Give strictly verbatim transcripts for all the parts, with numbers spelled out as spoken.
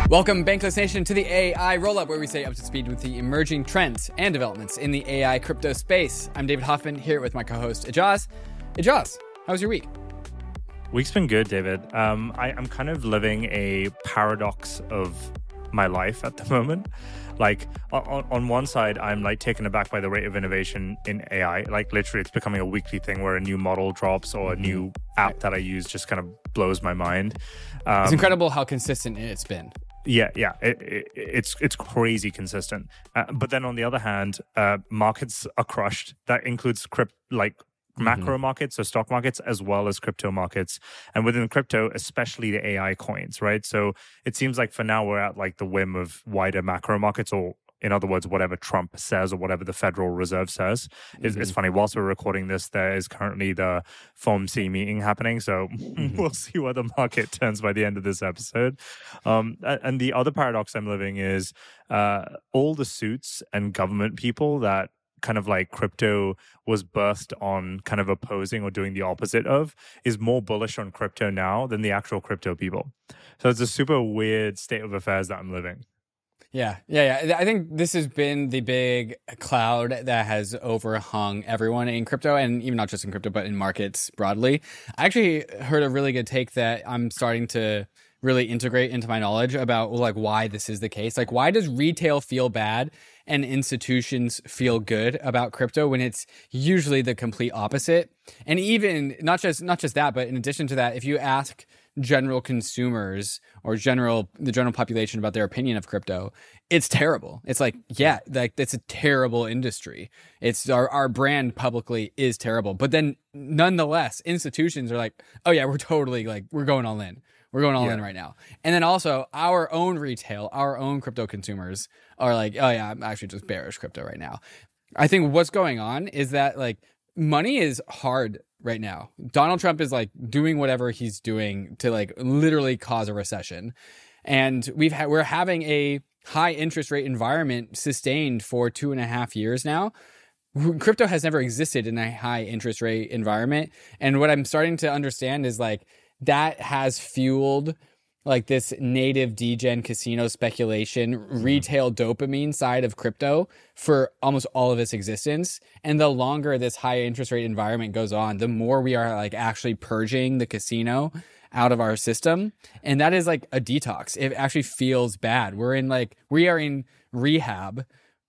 Welcome, Bankless Nation, to the A I Rollup, where we stay up to speed with the emerging trends and developments in the A I crypto space. I'm David Hoffman, here with my co-host Ijaz. Ijaz, how was your week? Week's been good, David. Um, I, I'm kind of living a paradox of my life at the moment. Like, on, on one side, I'm like taken aback by the rate of innovation in A I. Like, literally, it's becoming a weekly thing where a new model drops or a new app that I use just kind of blows my mind. Um, it's incredible how consistent it's been. Yeah, yeah, it, it, it's it's crazy consistent. Uh, but then on the other hand, uh, markets are crushed. That includes crypt like mm-hmm. macro markets, so stock markets, as well as crypto markets. And within crypto, especially the A I coins, right? So it seems like for now we're at like the whim of wider macro markets, or in other words, whatever Trump says or whatever the Federal Reserve says. Mm-hmm. It's, it's funny, whilst we're recording this, there is currently the F O M C meeting happening. So mm-hmm. we'll see where the market turns by the end of this episode. Um, and the other paradox I'm living is uh, all the suits and government people that kind of like crypto was birthed on kind of opposing or doing the opposite of is more bullish on crypto now than the actual crypto people. So it's a super weird state of affairs that I'm living. Yeah, yeah, yeah. I think this has been the big cloud that has overhung everyone in crypto, and even not just in crypto, but in markets broadly. I actually heard a really good take that I'm starting to really integrate into my knowledge about like why this is the case. Like, why does retail feel bad and institutions feel good about crypto when it's usually the complete opposite? And even not just not just that, but in addition to that, if you ask general consumers or general the general population about their opinion of crypto, it's terrible. It's like, yeah, like it's a terrible industry. It's our, our brand publicly is terrible. But then nonetheless, institutions are like, oh yeah, we're totally like, we're going all in. We're going all yeah. in right now. And then also our own retail, our own crypto consumers are like, oh yeah, I'm actually just bearish crypto right now. I think what's going on is that like money is hard right now. Donald Trump is like doing whatever he's doing to like literally cause a recession. And we've ha- we're having a high interest rate environment sustained for two and a half years now. Crypto has never existed in a high interest rate environment. And what I'm starting to understand is like that has fueled like this native degen casino speculation, retail dopamine side of crypto for almost all of its existence. And the longer this high interest rate environment goes on, the more we are like actually purging the casino out of our system. And that is like a detox. It actually feels bad. We're in like, we are in rehab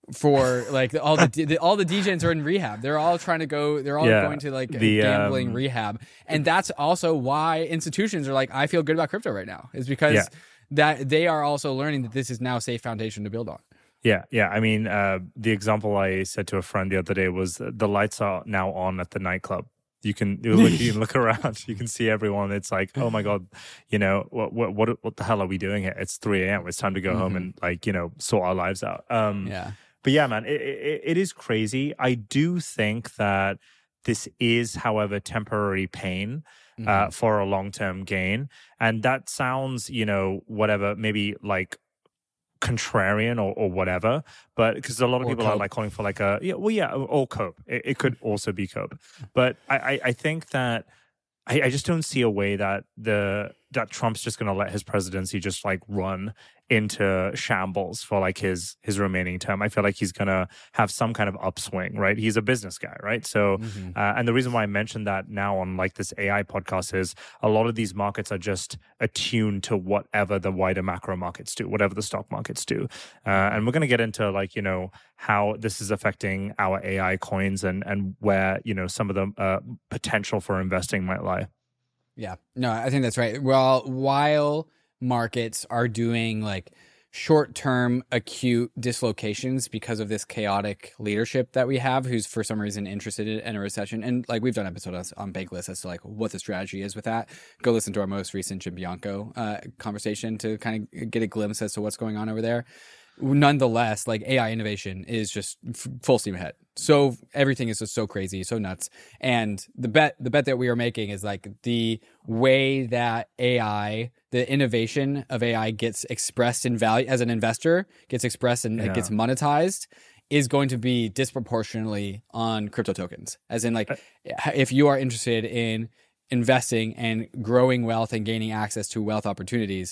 for like all the, the all the degens are in rehab. They're all trying to go, they're all yeah, going to like the, gambling um, rehab. And that's also why institutions are like, I feel good about crypto right now, is because yeah. that they are also learning that this is now a safe foundation to build on. Yeah, yeah. I mean, uh, the example I said to a friend the other day was the lights are now on at the nightclub. You can you look, you can look around. You can see everyone. It's like, oh my god, you know what? What? What, what the hell are we doing here? It's three a.m. It's time to go mm-hmm. home and like you know sort our lives out. Um, yeah. But yeah, man, it, it, it is crazy. I do think that this is, however, temporary pain uh, mm-hmm. for a long-term gain. And that sounds, you know, whatever, maybe like contrarian or, or whatever. But because a lot of or people cope. are like calling for like a, yeah, well, yeah, or cope. It, it could also be cope. But I, I, I think that I, I just don't see a way that the that Trump's just going to let his presidency just like run into shambles for like his his remaining term. I feel like he's going to have some kind of upswing, right? He's a business guy, right? So, mm-hmm. uh, and the reason why I mentioned that now on like this A I podcast is a lot of these markets are just attuned to whatever the wider macro markets do, whatever the stock markets do. Uh, and we're going to get into like, you know, how this is affecting our A I coins and, and where, you know, some of the uh, potential for investing might lie. Yeah, no, I think that's right. Well, while markets are doing like short-term acute dislocations because of this chaotic leadership that we have, who's for some reason interested in a recession, and like we've done episodes on Bankless as to like what the strategy is with that. Go listen to our most recent Jim Bianco uh, conversation to kind of get a glimpse as to what's going on over there. Nonetheless, like A I innovation is just f- full steam ahead. So everything is just so crazy, so nuts. And the bet, the bet that we are making is like the way that A I, the innovation of A I gets expressed in value as an investor, gets expressed and yeah. it gets monetized, is going to be disproportionately on crypto tokens. As in, like, if you are interested in investing and growing wealth and gaining access to wealth opportunities,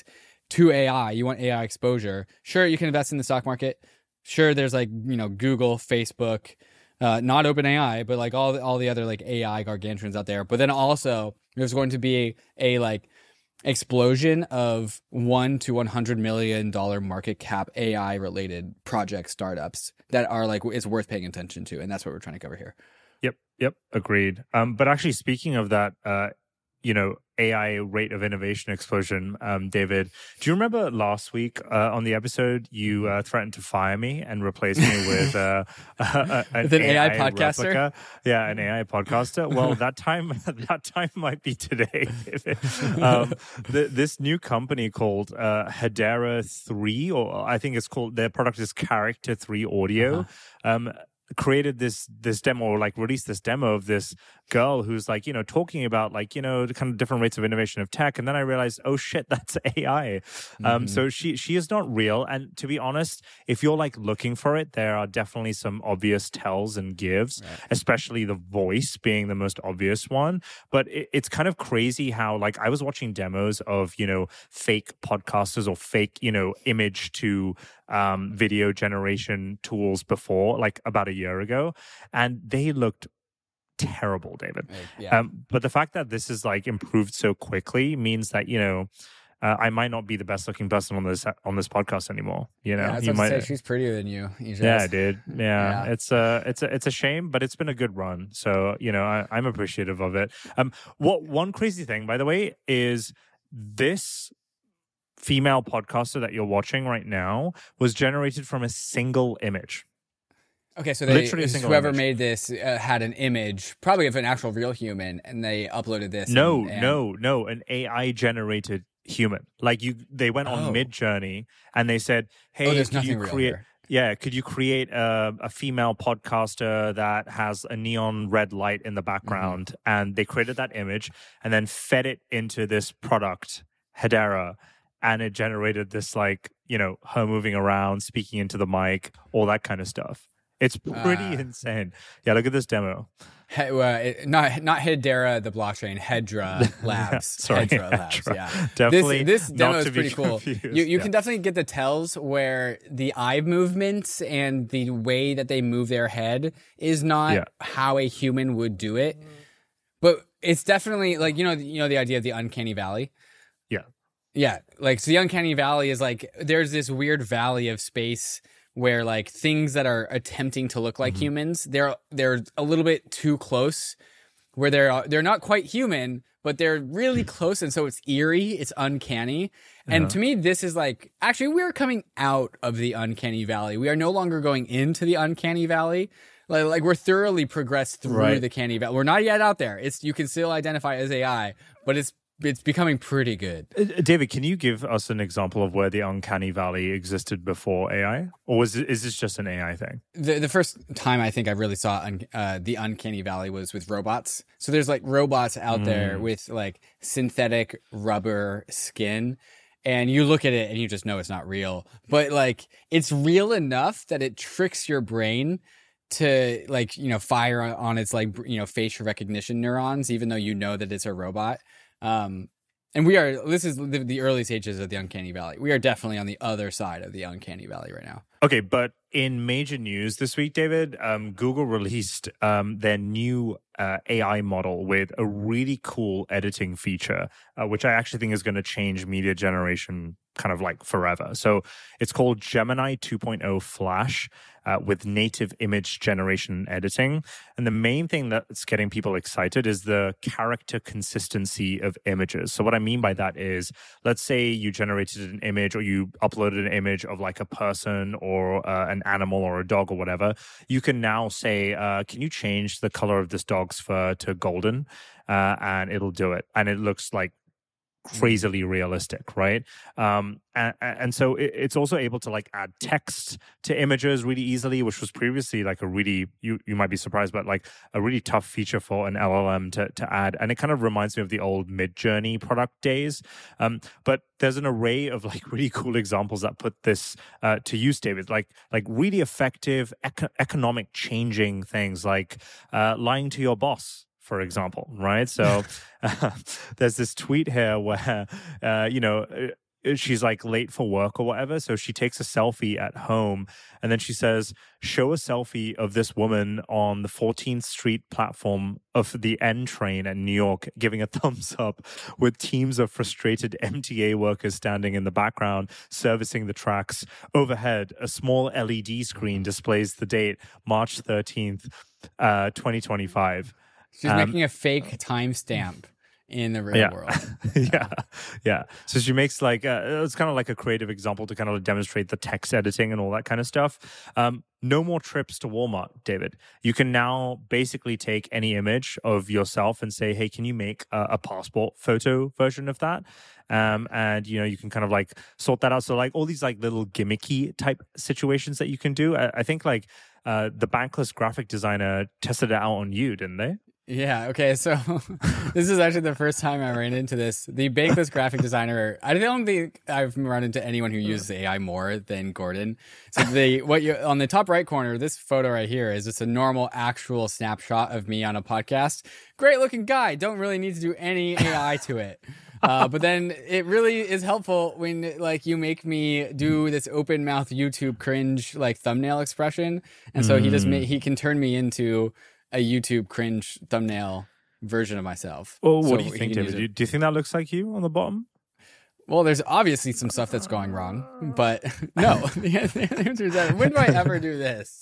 to A I, you want A I exposure. Sure, you can invest in the stock market. Sure, there's like, you know, Google, Facebook, uh, not OpenAI, but like all the, all the other like A I gargantuans out there. But then also there's going to be a, a like explosion of one to one hundred million dollar market cap A I related project startups that are like, it's worth paying attention to. And that's what we're trying to cover here. Yep. Yep. Agreed. Um, but actually, speaking of that, uh, you know, A I rate of innovation explosion, um, David, do you remember last week uh, on the episode you uh, threatened to fire me and replace me with, uh, a, a, an, with an A I, A I podcaster? Replica? Yeah, an A I podcaster. Well, that time that time might be today. um, the, this new company called uh, Hedera three, or I think it's called, their product is Character three Audio. Uh-huh. Um, created this this demo, or like released this demo of this girl who's like, you know, talking about like, you know, the kind of different rates of innovation of tech. And then I realized, oh shit, that's A I. Mm-hmm. Um, so she she is not real. And to be honest, if you're like looking for it, there are definitely some obvious tells and gives, right. Especially the voice being the most obvious one. But it, it's kind of crazy how like I was watching demos of, you know, fake podcasters or fake, you know, image to um, video generation tools before, like about a year ago, and they looked terrible, David. Yeah. Um, but the fact that this is like improved so quickly means that, you know, uh, I might not be the best looking person on this on this podcast anymore. You know, yeah, I was you about might to say, she's prettier than you. you yeah, dude. Yeah. yeah, it's a it's a it's a shame, but it's been a good run. So you know, I, I'm appreciative of it. Um, what one crazy thing, by the way, is this female podcaster that you're watching right now was generated from a single image. Okay, so they, Literally a single whoever image. made this uh, had an image, probably of an actual real human, and they uploaded this. No, and, and... no, no, an A I generated human. Like you, they went on Oh. Mid-Journey and they said, "Hey, Oh, there's could nothing you real create?" here. Yeah, could you create a, a female podcaster that has a neon red light in the background? Mm-hmm. And they created that image and then fed it into this product, Hedera, and it generated this like, you know, her moving around, speaking into the mic, all that kind of stuff. It's pretty uh, insane. Yeah, look at this demo. He, uh, it, not not Hedera, the blockchain, Hedra Labs. yeah, sorry, Hedra Labs, Hedra. yeah. Definitely This, this demo not is to pretty be cool. confused. You, you yeah. can definitely get the tells where the eye movements and the way that they move their head is not yeah. how a human would do it. But it's definitely like, you know, you know the idea of the uncanny valley? Yeah. Yeah, like so the uncanny valley is like there's this weird valley of space where like things that are attempting to look like mm-hmm. humans, they're they're a little bit too close, where they're they're not quite human, but they're really close, and so it's eerie, it's uncanny. Uh-huh. And to me, this is like actually we're coming out of the uncanny valley. We are no longer going into the uncanny valley. Like, like we're thoroughly progressed through right. the canny valley. We're not yet out there. It's you can still identify as A I, but it's it's becoming pretty good. Uh, David, can you give us an example of where the uncanny valley existed before A I? Or was it, is this just an A I thing? The the first time I think I really saw un, uh, the uncanny valley was with robots. So there's like robots out mm. there with like synthetic rubber skin. And you look at it and you just know it's not real. But like it's real enough that it tricks your brain to like, you know, fire on, on its like, you know, facial recognition neurons, even though you know that it's a robot. Um, and we are, this is the, the early stages of the uncanny valley. We are definitely on the other side of the uncanny valley right now. Okay, but in major news this week, David, um, Google released um, their new uh, A I model with a really cool editing feature, uh, which I actually think is going to change media generation kind of like forever. So it's called Gemini two point oh Flash uh, with native image generation editing. And the main thing that's getting people excited is the character consistency of images. So what I mean by that is, let's say you generated an image or you uploaded an image of like a person or uh, an animal or a dog or whatever. You can now say, uh, can you change the color of this dog's fur to golden? Uh, and it'll do it. And it looks like crazily realistic, right? Um, and, and so it, it's also able to like add text to images really easily, which was previously like a really, you you might be surprised, but like a really tough feature for an L L M to, to add. And it kind of reminds me of the old Mid-Journey product days. Um, but there's an array of like really cool examples that put this uh, to use, David, like like really effective eco- economic changing things like uh, lying to your boss, for example, right? So uh, there's this tweet here where, uh, you know, she's like late for work or whatever. So she takes a selfie at home and then she says, show a selfie of this woman on the fourteenth Street platform of the N train in New York, giving a thumbs up with teams of frustrated M T A workers standing in the background, servicing the tracks. Overhead, a small L E D screen displays the date, March thirteenth, uh, twenty twenty-five. She's um, making a fake timestamp in the real yeah. world. yeah. Yeah. So she makes like, a, it's kind of like a creative example to kind of demonstrate the text editing and all that kind of stuff. Um, no more trips to Walmart, David. You can now basically take any image of yourself and say, hey, can you make a, a passport photo version of that? Um, and, you know, you can kind of like sort that out. So like all these like little gimmicky type situations that you can do. I, I think like uh, the Bankless graphic designer tested it out on you, didn't they? Yeah. Okay. So this is actually the first time I ran into this. The Bankless graphic designer. I don't think I've run into anyone who uses A I more than Gordon. So the what you on the top right corner, this photo right here is just a normal actual snapshot of me on a podcast. Great looking guy. Don't really need to do any A I to it. Uh, but then it really is helpful when like you make me do this open mouth YouTube cringe like thumbnail expression, and so mm. he just ma- he can turn me into a YouTube cringe thumbnail version of myself. Well, what so do you think, David? Do you, do you think that looks like you on the bottom? Well, there's obviously some stuff that's going wrong, but no. The answer is that when do I ever do this?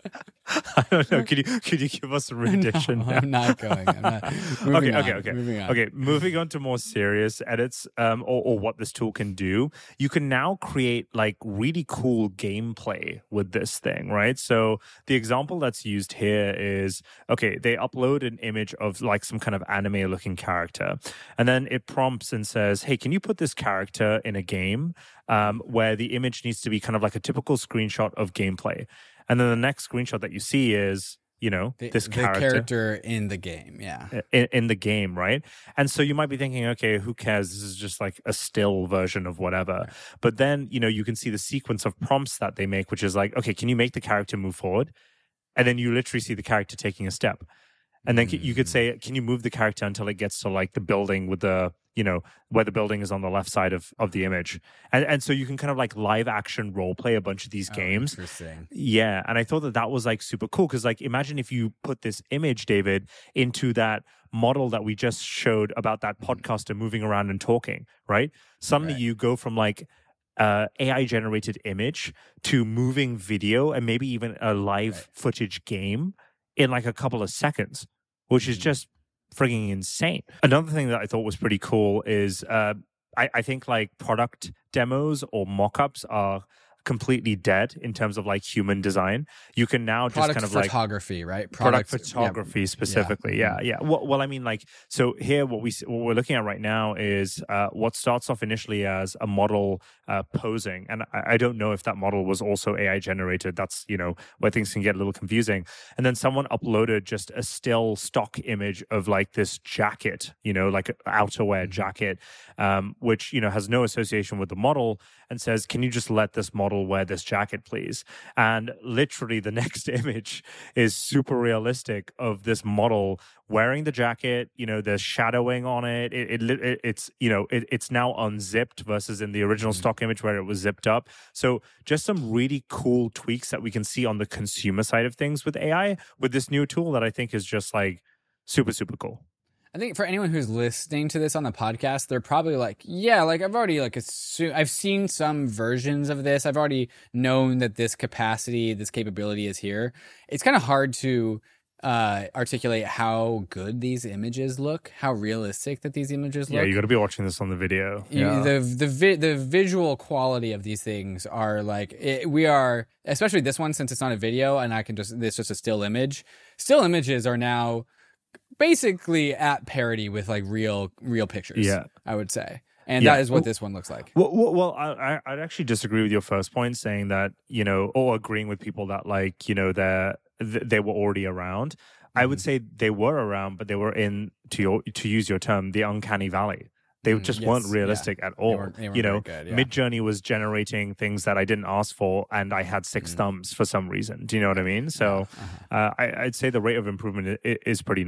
I don't know. Could you could you give us a rendition? No, I'm not going. I'm not. Moving okay, okay, on, okay. Moving on. Okay, moving on to more serious edits, um, or, or what this tool can do. You can now create like really cool gameplay with this thing, right? So the example that's used here is okay. They upload an image of like some kind of anime-looking character, and then it prompts and says, "Hey, can you put this character in a game um, where the image needs to be kind of like a typical screenshot of gameplay?" And then the next screenshot that you see is, you know, the, this the character. character in the game, yeah. In, in the game, right? And so you might be thinking, okay, who cares? This is just like a still version of whatever. Right. But then, you know, you can see the sequence of prompts that they make, which is like, okay, can you make the character move forward? And then you literally see the character taking a step. And then mm. you could say, can you move the character until it gets to like the building with the, you know, where the building is on the left side of, of the image. And and so you can kind of like live action role play a bunch of these oh, games. Interesting. Yeah. And I thought that that was like super cool because like imagine if you put this image, David, into that model that we just showed about that podcaster moving around and talking, right? Suddenly right. you go from like uh, A I generated image to moving video and maybe even a live right. footage game in like a couple of seconds, which is just frigging insane. Another thing that I thought was pretty cool is uh, I, I think like product demos or mock-ups are completely dead in terms of like human design. You can now just product kind of photography, like right? Product, product photography yeah. specifically. Yeah, yeah. yeah. Well, well, I mean, like, so here what we what we're looking at right now is uh, what starts off initially as a model uh, posing, and I, I don't know if that model was also A I generated. That's you know where things can get a little confusing. And then someone uploaded just a still stock image of like this jacket, you know, like an outerwear mm-hmm. jacket, um, which you know has no association with the model, and says, "Can you just let this model wear this jacket, please?" And literally the next image is super realistic of this model wearing the jacket. You know, there's shadowing on it. It, it, it it's you know it, it's now unzipped versus in the original mm-hmm. stock image where it was zipped up. So just some really cool tweaks that we can see on the consumer side of things with A I with this new tool that I think is just like super super cool. I think for anyone who's listening to this on the podcast, they're probably like, yeah, like I've already like assumed, I've seen some versions of this. I've already known that this capacity, this capability is here. It's kind of hard to uh, articulate how good these images look, how realistic that these images look. Yeah, you got to be watching this on the video. You, yeah. The the vi- the visual quality of these things are like it, we are, especially this one since it's not a video and I can just it's just a still image. Still images are now basically at parity with like real real pictures, yeah, I would say. And yeah. that is what this one looks like. Well, well, well I, I'd actually disagree with your first point saying that, you know, or agreeing with people that like, you know, they're, they were already around. Mm-hmm. I would say they were around, but they were in, to your, to use your term, the uncanny valley. They mm, just yes, weren't realistic yeah. at all. They weren't, they weren't you know, good, yeah. Midjourney was generating things that I didn't ask for, and I had six mm. thumbs for some reason. Do you know what I mean? So, yeah. uh-huh. uh, I, I'd say the rate of improvement is, is pretty nuts.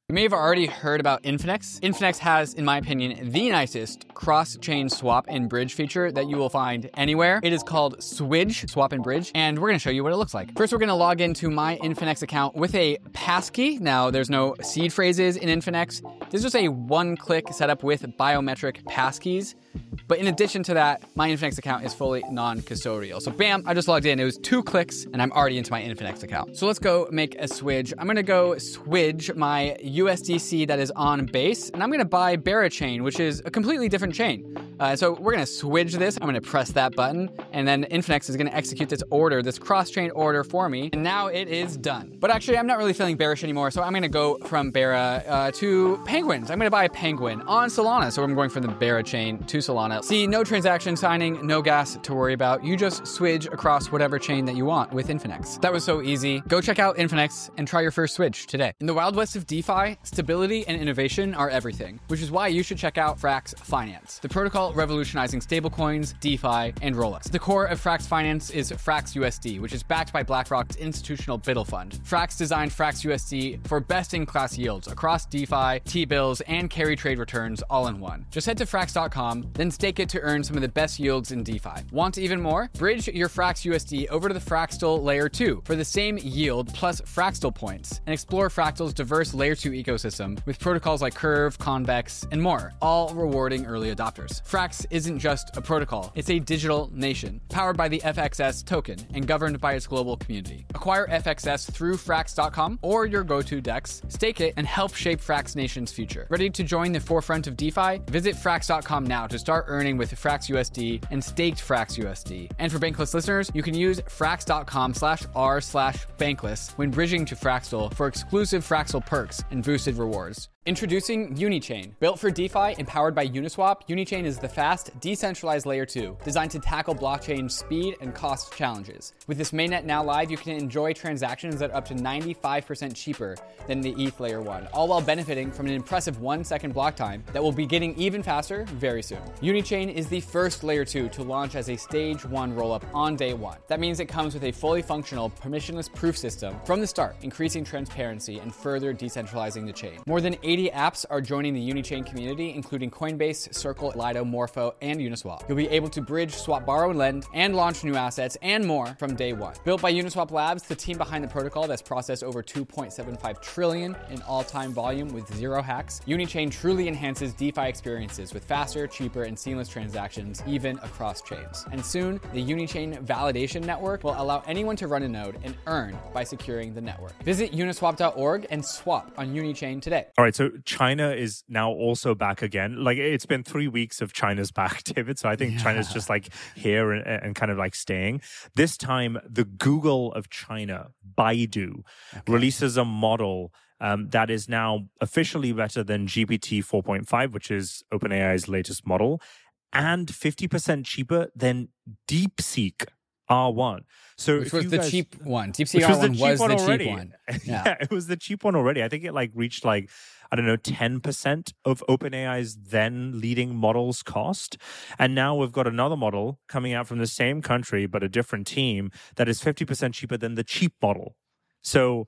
You may have already heard about Infinex. Infinex has, in my opinion, the nicest cross-chain swap and bridge feature that you will find anywhere. It is called Swidge, Swap and Bridge, and we're gonna show you what it looks like. First, we're gonna log into my Infinex account with a passkey. Now, there's no seed phrases in Infinex. This is just a one-click setup with biometric passkeys. But in addition to that, my Infinex account is fully non-custodial. So bam, I just logged in. It was two clicks and I'm already into my Infinex account. So let's go make a swidge. I'm gonna go swidge my U S D C that is on base, and I'm gonna buy Berachain, which is a completely different chain. Uh, so we're gonna swidge this. I'm gonna press that button, and then Infinex is gonna execute this order, this cross-chain order for me, and now it is done. But actually, I'm not really feeling bearish anymore, so I'm gonna go from Bera uh, to Penguins. I'm gonna buy a Penguin on Solana, so I'm going from the Berachain to Solana. See, no transaction signing, no gas to worry about. You just swidge across whatever chain that you want with Infinex. That was so easy. Go check out Infinex and try your first switch today. In the Wild West of DeFi, stability and innovation are everything, which is why you should check out Frax Finance, the protocol revolutionizing stablecoins, DeFi, and rollups. The core of Frax Finance is Frax U S D, which is backed by BlackRock's institutional Biddle Fund. Frax designed Frax U S D for best-in-class yields across DeFi, T-bills, and carry trade returns all in one. Just head to frax dot com, then stake it to earn some of the best yields in DeFi. Want even more? Bridge your Frax U S D over to the Fraxtal Layer two for the same yield plus Fraxtal points, and explore Fractal's diverse Layer two ecosystem with protocols like Curve, Convex, and more, all rewarding early adopters. Frax isn't just a protocol, it's a digital nation, powered by the F X S token and governed by its global community. Acquire F X S through frax dot com or your go-to DEX, stake it, and help shape Frax Nation's future. Ready to join the forefront of DeFi? Visit frax dot com now to start earning with Frax U S D and staked Frax U S D. And for Bankless listeners, you can use frax dot com slash r slash bankless when bridging to Fraxtal for exclusive Fraxtal perks and boosted rewards. Introducing Unichain. Built for DeFi and powered by Uniswap, Unichain is the fast, decentralized layer two, designed to tackle blockchain speed and cost challenges. With this mainnet now live, you can enjoy transactions that are up to ninety-five percent cheaper than the E T H Layer one, all while benefiting from an impressive one second block time that will be getting even faster very soon. Unichain is the first layer two to launch as a stage one rollup on day one. That means it comes with a fully functional, permissionless proof system from the start, increasing transparency and further decentralizing the chain. More than eighty apps are joining the Unichain community, including Coinbase, Circle, Lido, Morpho, and Uniswap. You'll be able to bridge, swap, borrow, and lend, and launch new assets and more from day one. Built by Uniswap Labs, the team behind the protocol that's processed over two point seven five trillion in all-time volume with zero hacks, Unichain truly enhances DeFi experiences with faster, cheaper, and seamless transactions, even across chains. And soon, the Unichain validation network will allow anyone to run a node and earn by securing the network. Visit uniswap dot org and swap on Unichain today. All right, so China is now also back again. Like, it's been three weeks of China's back, David. So I think yeah. China's just like here and, and kind of like staying. This time, the Google of China, Baidu, okay. releases a model um, that is now officially better than G P T four point five, which is OpenAI's latest model, and fifty percent cheaper than DeepSeek R one. So which was the guys, cheap one. DeepSeek R one was, was the already. cheap one. Yeah. yeah, it was the cheap one already. I think it like reached like, I don't know, ten percent of OpenAI's then leading model's cost. And now we've got another model coming out from the same country, but a different team that is fifty percent cheaper than the cheap model. So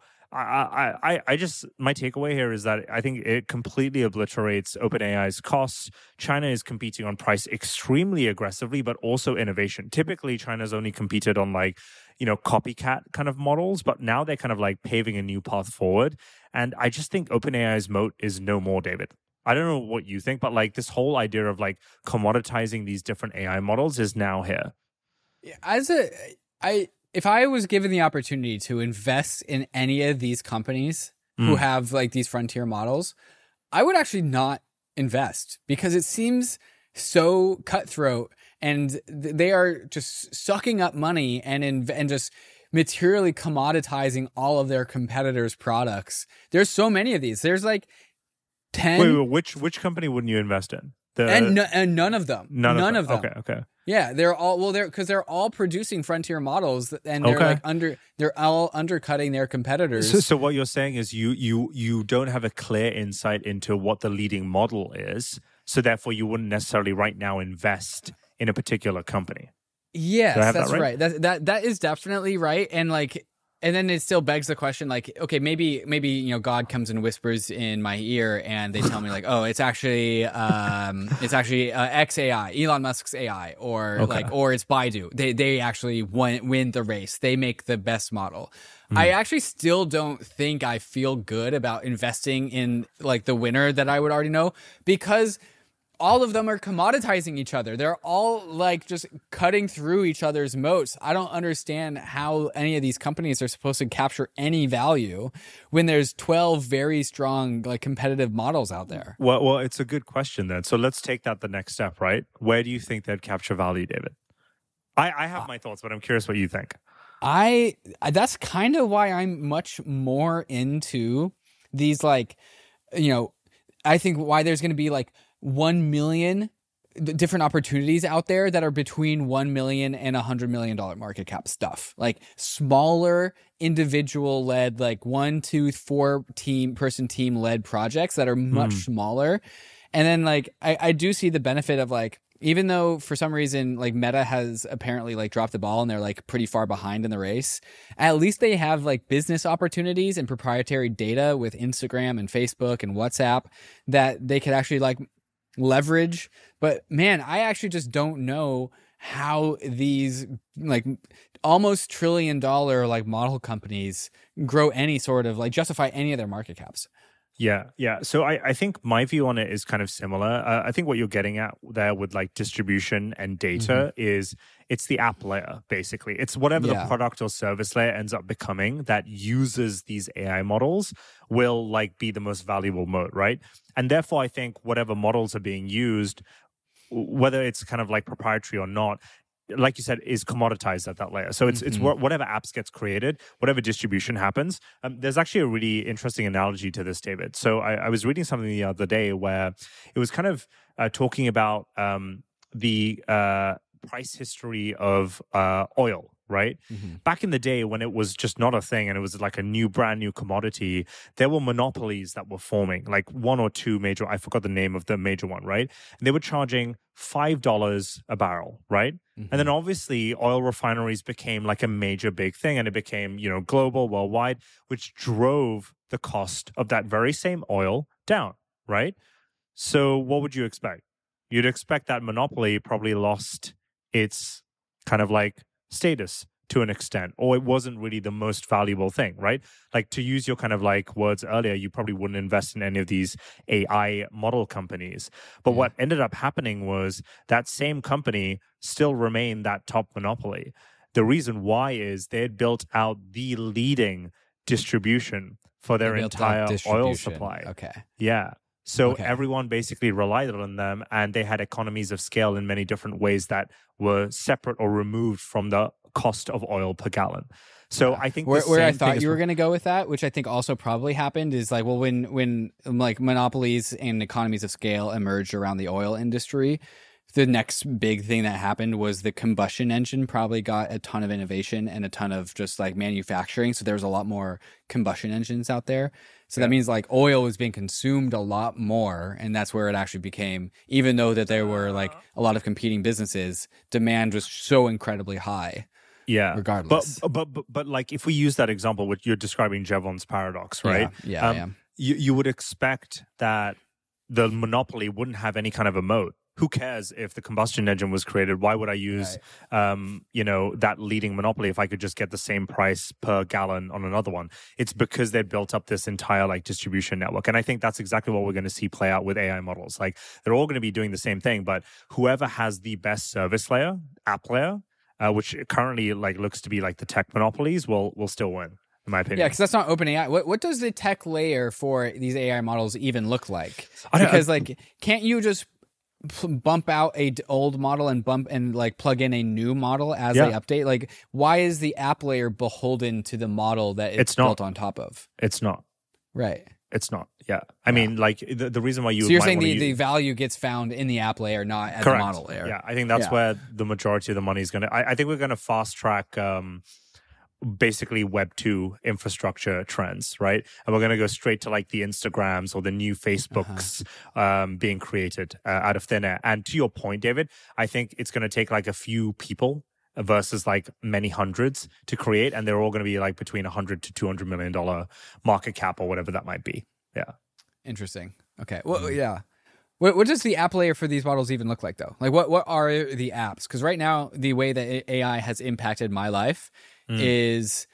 I, I, I just, my takeaway here is that I think it completely obliterates OpenAI's costs. China is competing on price extremely aggressively, but also innovation. Typically, China's only competed on like, you know, copycat kind of models, but now they're kind of like paving a new path forward. And I just think OpenAI's moat is no more, David. I don't know what you think, but like this whole idea of like commoditizing these different A I models is now here. As a, I, If I was given the opportunity to invest in any of these companies mm. who have like these frontier models, I would actually not invest because it seems so cutthroat and th- they are just sucking up money and in- and just materially commoditizing all of their competitors' products. There's so many of these. There's like ten. Wait, wait which which company wouldn't you invest in? The... And, no, and none of them. None, none of, of them. them. Okay, okay. Yeah, they're all well. They're because they're all producing frontier models, and they're okay. like under. They're all undercutting their competitors. So, so what you're saying is you you you don't have a clear insight into what the leading model is, so therefore you wouldn't necessarily right now invest in a particular company. Yes, that's that right. right. That that that is definitely right. And like, and then it still begs the question, like, okay, maybe maybe you know God comes and whispers in my ear, and they tell me like, oh, it's actually um, it's actually uh, X A I, Elon Musk's A I, or Okay. like, or it's Baidu. They they actually win win the race. They make the best model. Mm. I actually still don't think I feel good about investing in like the winner that I would already know, because all of them are commoditizing each other. They're all like just cutting through each other's moats. I don't understand how any of these companies are supposed to capture any value when there's twelve very strong like competitive models out there. Well, well, it's a good question then. So let's take that the next step, right? Where do you think they'd capture value, David? I, I have my thoughts, but I'm curious what you think. I that's kind of why I'm much more into these, like, you know, I think why there's going to be like one million different opportunities out there that are between one million and a hundred million dollar market cap stuff, like smaller individual led, like one, two, four team person team led projects that are much mm. smaller. And then like, I, I do see the benefit of like, even though for some reason like Meta has apparently like dropped the ball and they're like pretty far behind in the race, at least they have like business opportunities and proprietary data with Instagram and Facebook and WhatsApp that they could actually like leverage. But man, I actually just don't know how these like almost trillion dollar like model companies grow any sort of like justify any of their market caps. Yeah, yeah. So I, I think my view on it is kind of similar. Uh, I think what you're getting at there with like distribution and data mm-hmm. is it's the app layer, basically. It's whatever yeah. the product or service layer ends up becoming that uses these A I models will like be the most valuable mode, right? And therefore, I think whatever models are being used, whether it's kind of like proprietary or not, like you said, is commoditized at that layer. So it's mm-hmm. it's wh- whatever apps gets created, whatever distribution happens. Um, there's actually a really interesting analogy to this, David. So I, I was reading something the other day where it was kind of uh, talking about um, the uh, price history of uh, oil. Right? Mm-hmm. Back in the day when it was just not a thing and it was like a new, brand new commodity, there were monopolies that were forming, like one or two major, I forgot the name of the major one, right? And they were charging five dollars a barrel, right? Mm-hmm. And then obviously oil refineries became like a major big thing and it became, you know, global, worldwide, which drove the cost of that very same oil down, right? So what would you expect? You'd expect that monopoly probably lost its kind of like status to an extent, or it wasn't really the most valuable thing, right? Like to use your kind of like words earlier, you probably wouldn't invest in any of these A I model companies. But yeah. what ended up happening was that same company still remained that top monopoly. The reason why is they had built out the leading distribution for their entire oil supply. Okay. Yeah. So okay. everyone basically relied on them and they had economies of scale in many different ways that were separate or removed from the cost of oil per gallon. So yeah. I think where, where I thought you were going to go with that, which I think also probably happened, is like, well, when when like monopolies and economies of scale emerged around the oil industry, the next big thing that happened was the combustion engine probably got a ton of innovation and a ton of just like manufacturing. So there was a lot more combustion engines out there. So yeah. that means like oil was being consumed a lot more. And that's where it actually became, even though that there were like a lot of competing businesses, demand was so incredibly high. Yeah. Regardless. But, but, but, but like if we use that example, which you're describing Jevons paradox, right? Yeah. yeah, um, yeah. You, you would expect that the monopoly wouldn't have any kind of a moat. Who cares if the combustion engine was created? Why would I use, right. um, you know, that leading monopoly if I could just get the same price per gallon on another one? It's because they built up this entire like distribution network. And I think that's exactly what we're going to see play out with A I models. Like they're all going to be doing the same thing, but whoever has the best service layer, app layer, uh, which currently like looks to be like the tech monopolies, will will still win. In my opinion. Yeah, because that's not OpenAI. What what does the tech layer for these A I models even look like? Because like, can't you just bump out a d- old model and bump and like plug in a new model as yeah. they update? Like, why is the app layer beholden to the model that it's, it's built on top of? It's not. Right. It's not. Yeah. I yeah. mean, like the, the reason why you. So you're saying the, use... the value gets found in the app layer, not at Correct. the model layer. Yeah, I think that's yeah. where the majority of the money is going to. I think we're going to fast track. Um, basically Web two infrastructure trends, right? And we're going to go straight to like the Instagrams or the new Facebooks uh-huh. um, being created uh, out of thin air. And to your point, David, I think it's going to take like a few people versus like many hundreds to create, and they're all going to be like between one hundred to two hundred million dollar market cap or whatever that might be. Yeah. Interesting. Okay. Well, mm. yeah. What, what does the app layer for these models even look like, though? Like, what, what are the apps? Because right now, the way that A I has impacted my life mm. is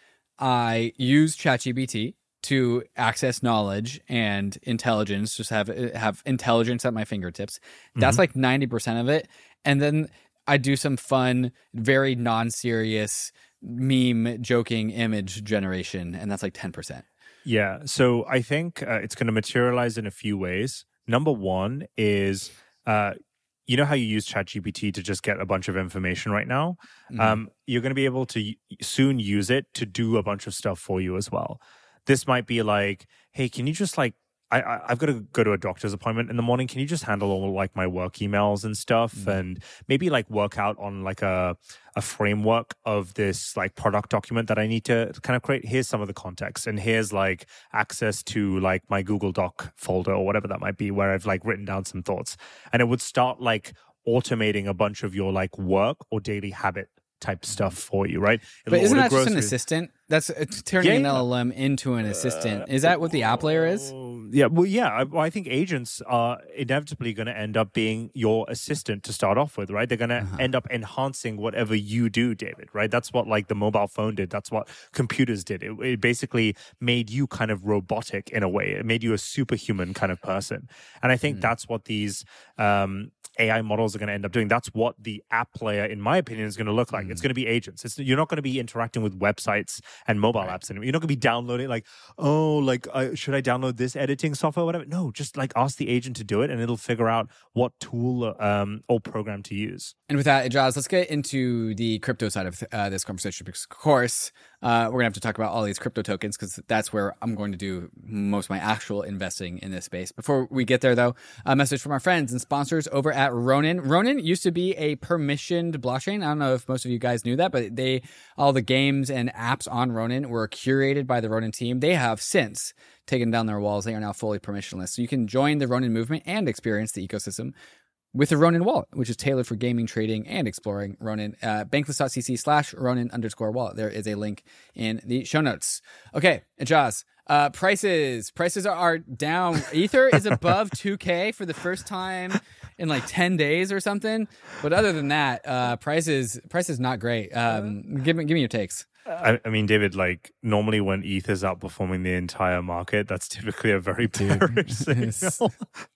I use ChatGPT to access knowledge and intelligence, just have have intelligence at my fingertips. That's mm-hmm. like ninety percent of it. And then I do some fun, very non-serious meme joking image generation, and that's like ten percent. Yeah. So I think uh, it's going to materialize in a few ways. Number one is, uh, you know how you use ChatGPT to just get a bunch of information right now? Mm-hmm. Um, you're going to be able to soon use it to do a bunch of stuff for you as well. This might be like, hey, can you just like, I, I, I've got to go to a doctor's appointment in the morning. Can you just handle all like my work emails and stuff? Mm-hmm. And maybe like work out on like a, a framework of this like product document that I need to kind of create. Here's some of the context. And here's like access to like my Google Doc folder or whatever that might be, where I've like written down some thoughts. And it would start like automating a bunch of your like work or daily habit type stuff for you, right? It'll but isn't that just an assistant? That's it's turning yeah, an L L M into an assistant. Is that what the app layer is? Yeah, well, yeah. I, I think agents are inevitably going to end up being your assistant to start off with, right? They're going to uh-huh. end up enhancing whatever you do, David, right? That's what like the mobile phone did. That's what computers did. It, it basically made you kind of robotic in a way. It made you a superhuman kind of person. And I think mm. that's what these um, A I models are going to end up doing. That's what the app layer, in my opinion, is going to look like. Mm. It's going to be agents. It's, you're not going to be interacting with websites and mobile right. apps anymore. You're not going to be downloading like, oh, like uh, should I download this editing software or whatever? No, just like ask the agent to do it and it'll figure out what tool um, or program to use. And with that, Ijaz, let's get into the crypto side of uh, this conversation because, of course, uh, we're going to have to talk about all these crypto tokens because that's where I'm going to do most of my actual investing in this space. Before we get there, though, a message from our friends and sponsors over at Ronin. Ronin used to be a permissioned blockchain. I don't know if most of you guys knew that, but they all the games and apps on Ronin were curated by the Ronin team. They have since taken down their walls. They are now fully permissionless. So you can join the Ronin movement and experience the ecosystem with the Ronin wallet, which is tailored for gaming, trading, and exploring Ronin. Uh, bankless.cc slash Ronin underscore wallet. There is a link in the show notes. Okay, Ijaz, uh, prices. Prices are down. Ether is above two K for the first time in like ten days or something. But other than that, uh, prices prices not great. Um, give me give me your takes. I, I mean, David, like normally when E T H is outperforming the entire market, that's typically a very bearish signal.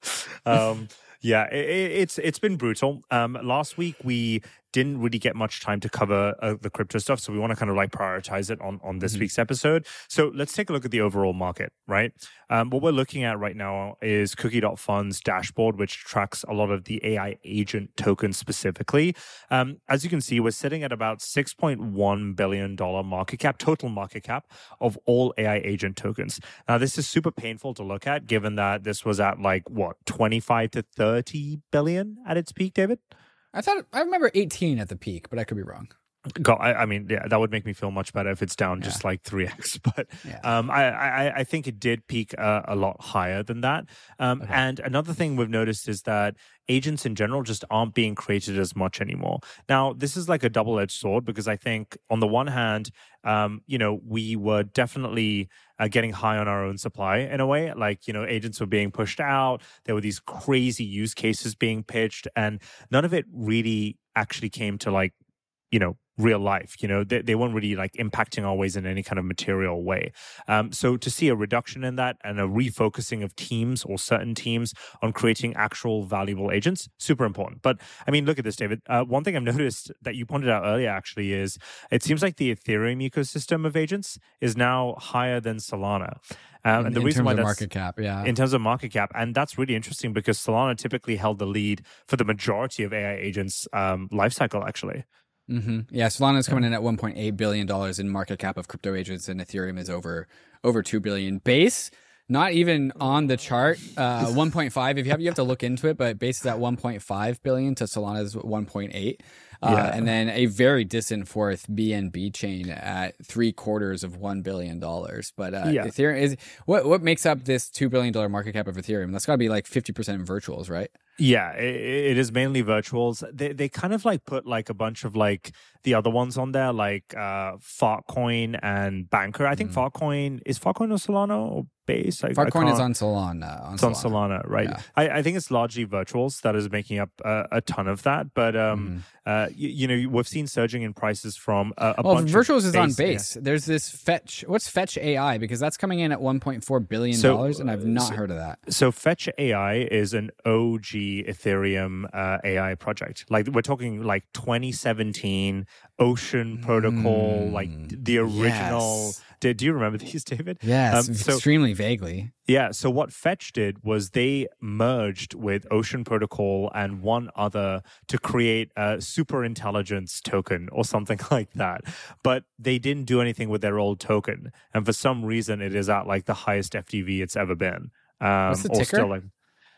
um, yeah, it, it's it's been brutal. Um, last week we didn't really get much time to cover uh, the crypto stuff, so we want to kind of like prioritize it on, on this mm-hmm. week's episode. So let's take a look at the overall market, right? Um, what we're looking at right now is Cookie dot Fund's dashboard, which tracks a lot of the A I agent tokens specifically. Um, as you can see, we're sitting at about six point one billion dollars market cap, total market cap of all A I agent tokens. Now, this is super painful to look at, given that this was at like, what, twenty-five to thirty billion at its peak, David? I thought I remember eighteen at the peak, but I could be wrong. God, I, I mean, yeah, that would make me feel much better if it's down yeah. just like three x. But yeah. um, I, I, I think it did peak uh, a lot higher than that. Um, okay. And another thing we've noticed is that agents in general just aren't being created as much anymore. Now, this is like a double-edged sword because I think on the one hand, um, you know, we were definitely uh, getting high on our own supply in a way. Like, you know, agents were being pushed out. There were these crazy use cases being pitched, and none of it really actually came to like, you know, real life. You know, they, they weren't really like impacting our ways in any kind of material way. Um, so to see a reduction in that and a refocusing of teams or certain teams on creating actual valuable agents, super important. But I mean, look at this, David. Uh, one thing I've noticed that you pointed out earlier actually is it seems like the Ethereum ecosystem of agents is now higher than Solana. Um, in, and the in reason terms why of that's, market cap, yeah. In terms of market cap. And that's really interesting because Solana typically held the lead for the majority of A I agents' um, lifecycle, actually. Mm-hmm. Yeah, Solana is coming in at one point eight billion dollars in market cap of crypto agents, and Ethereum is over over two billion dollars. Base, not even on the chart, uh, one point five. If you have you have to look into it, but Base is at one point five billion dollars to Solana's one point eight. Uh, yeah. And then a very distant fourth B N B chain at three quarters of one billion dollars. But uh, yeah. Ethereum is what what makes up this two billion dollars market cap of Ethereum? That's got to be like fifty percent virtuals, right? Yeah, it, it is mainly virtuals. They they kind of like put like a bunch of like the other ones on there, like uh Fartcoin and Banker. I think Mm. Fartcoin is Fartcoin on Solana or Base. I, I Fartcoin is can't- on Solana. On It's on Solana. Solana, right? Yeah. I, I think it's largely virtuals that is making up a, a ton of that. But um, Mhm. uh, you, you know, we've seen surging in prices from a, a Well, bunch virtuals of is on base, yeah. base. There's this Fetch. What's Fetch A I? Because that's coming in at one point four billion So, dollars, and I've not so- heard of that. So Fetch A I is an O G Ethereum uh, A I project. Like we're talking like twenty seventeen Ocean Protocol, like the original. Yes. Do, do you remember these, David? Yes, Um, so extremely vaguely. yeah. So what Fetch did was they merged with Ocean Protocol and one other to create a super intelligence token or something like that. But they didn't do anything with their old token, and for some reason, it is at like the highest F T V it's ever been. Um, What's the or ticker? Still like,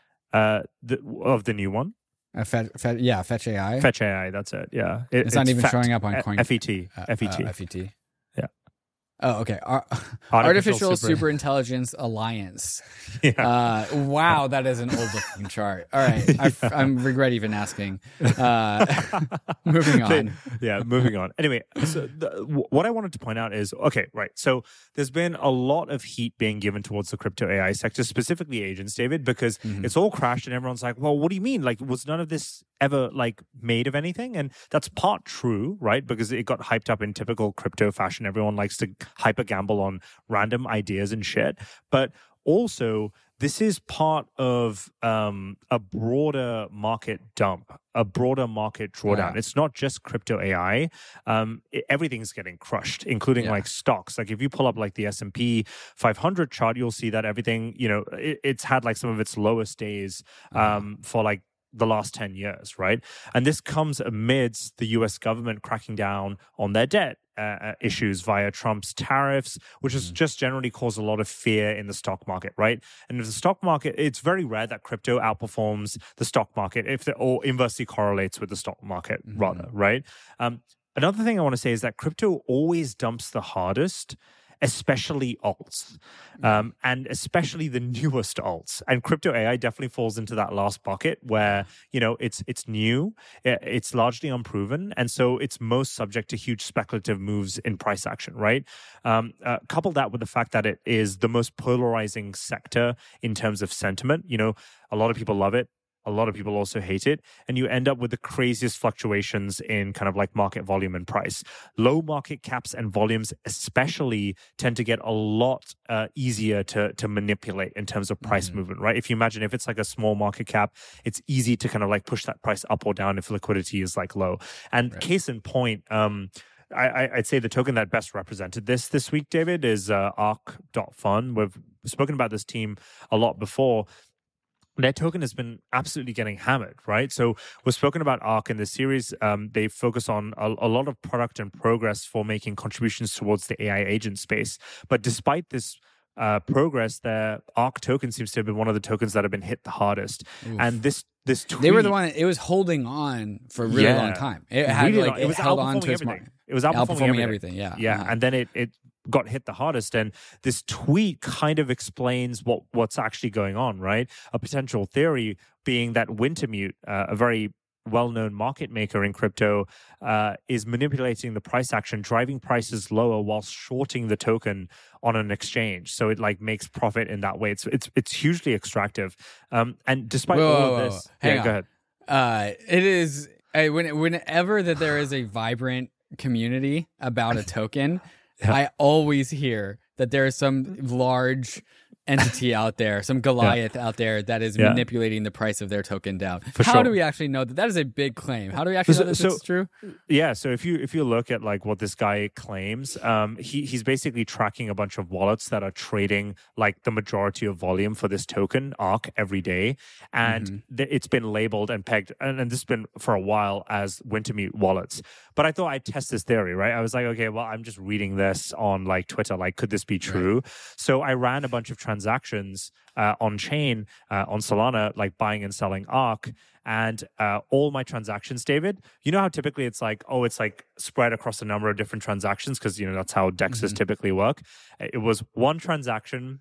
uh, the, of the new one, Uh, Fet, Fet, yeah, Fetch A I. Fetch A I. That's it. Yeah, It- It's not even Fet. showing up on F- Coin- F E T. Uh, F E T. uh, F E T. Yeah. Oh, okay. Ar- Artificial Artificial Super- Superintelligence Alliance. Yeah. Uh, wow, that is an old looking chart. All right, I Yeah. I'm regret even asking. Uh, moving on. Yeah, moving on. Anyway, so the, w- what I wanted to point out is okay, right. So there's been a lot of heat being given towards the crypto A I sector, specifically agents, David, because Mhm. it's all crashed and everyone's like, well, what do you mean? Like, was none of this ever like made of anything? And that's part true, right? Because it got hyped up in typical crypto fashion. Everyone likes to hyper gamble on random ideas and shit. But also, this is part of um, a broader market dump, a broader market drawdown. Yeah. It's not just crypto A I. Um, it- everything's getting crushed, including Yeah. like stocks. Like if you pull up like the S and P five hundred chart, you'll see that everything, you know, it, it's had like some of its lowest days um, for like the last ten years, right? And this comes amidst the U S government cracking down on their debt uh, issues via Trump's tariffs, which has just generally caused a lot of fear in the stock market, right? And if the stock market, it's very rare that crypto outperforms the stock market if the, or inversely correlates with the stock market, Mhm. rather, right? Um, another thing I want to say is that crypto always dumps the hardest, especially alts, um, and especially the newest alts. And crypto A I definitely falls into that last bucket where, you know, it's it's new, i- it's largely unproven, and so it's most subject to huge speculative moves in price action, right? Um, uh, couple that with the fact that it is the most polarizing sector in terms of sentiment. You know, a lot of people love it. A lot of people also hate it. And you end up with the craziest fluctuations in kind of like market volume and price. Low market caps and volumes, especially, tend to get a lot uh, easier to, to manipulate in terms of price Mhm. movement, right? If you imagine if it's like a small market cap, it's easy to kind of like push that price up or down if liquidity is like low. And Right. case in point, um, I, I- I'd say the token that best represented this this week, David, is uh, Arc dot Fun. We've spoken about this team a lot before. Their token has been absolutely getting hammered, right? So we've spoken about Arc in this series. Um, they focus on a, a lot of product and progress for making contributions towards the A I agent space. But despite this uh, progress, their Arc token seems to have been one of the tokens that have been hit the hardest. Oof. And this this tweet, They were the one. It was holding on for a really long Yeah. time. It had really like long- it, it was held on outperforming to its everything. mark, It was outperforming, outperforming everything. everything. Yeah, Yeah, uh-huh. and then it it got hit the hardest. And this tweet kind of explains what what's actually going on, right? A potential theory being that Wintermute, uh, a very well-known market maker in crypto, uh, is manipulating the price action, driving prices lower whilst shorting the token on an exchange. So it like makes profit in that way. It's it's it's hugely extractive. Um, and despite Whoa, all whoa, of whoa, this, whoa. Hang yeah, on. go ahead. Uh, it is I, when whenever that there is a vibrant community about a token, Yeah. I always hear that there is some large entity out there, some Goliath out there that is Yeah. manipulating the price of their token down. For How sure. do we actually know that? That is a big claim. How do we actually So- know that so- it's true? Yeah, so if you if you look at like what this guy claims, um, he he's basically tracking a bunch of wallets that are trading like the majority of volume for this token Arc every day, and Mm-hmm. th- it's been labeled and pegged, and, and this has been for a while as Wintermute wallets. But I thought I'd test this theory, right? I was like, okay, well, I'm just reading this on like Twitter, like, could this be true? So I ran a bunch of transactions uh, on chain uh, on Solana, like buying and selling Arc. And uh, all my transactions, David, you know how typically it's like, oh, it's like spread across a number of different transactions because, you know, that's how D E Xs Mhm. typically work. It was one transaction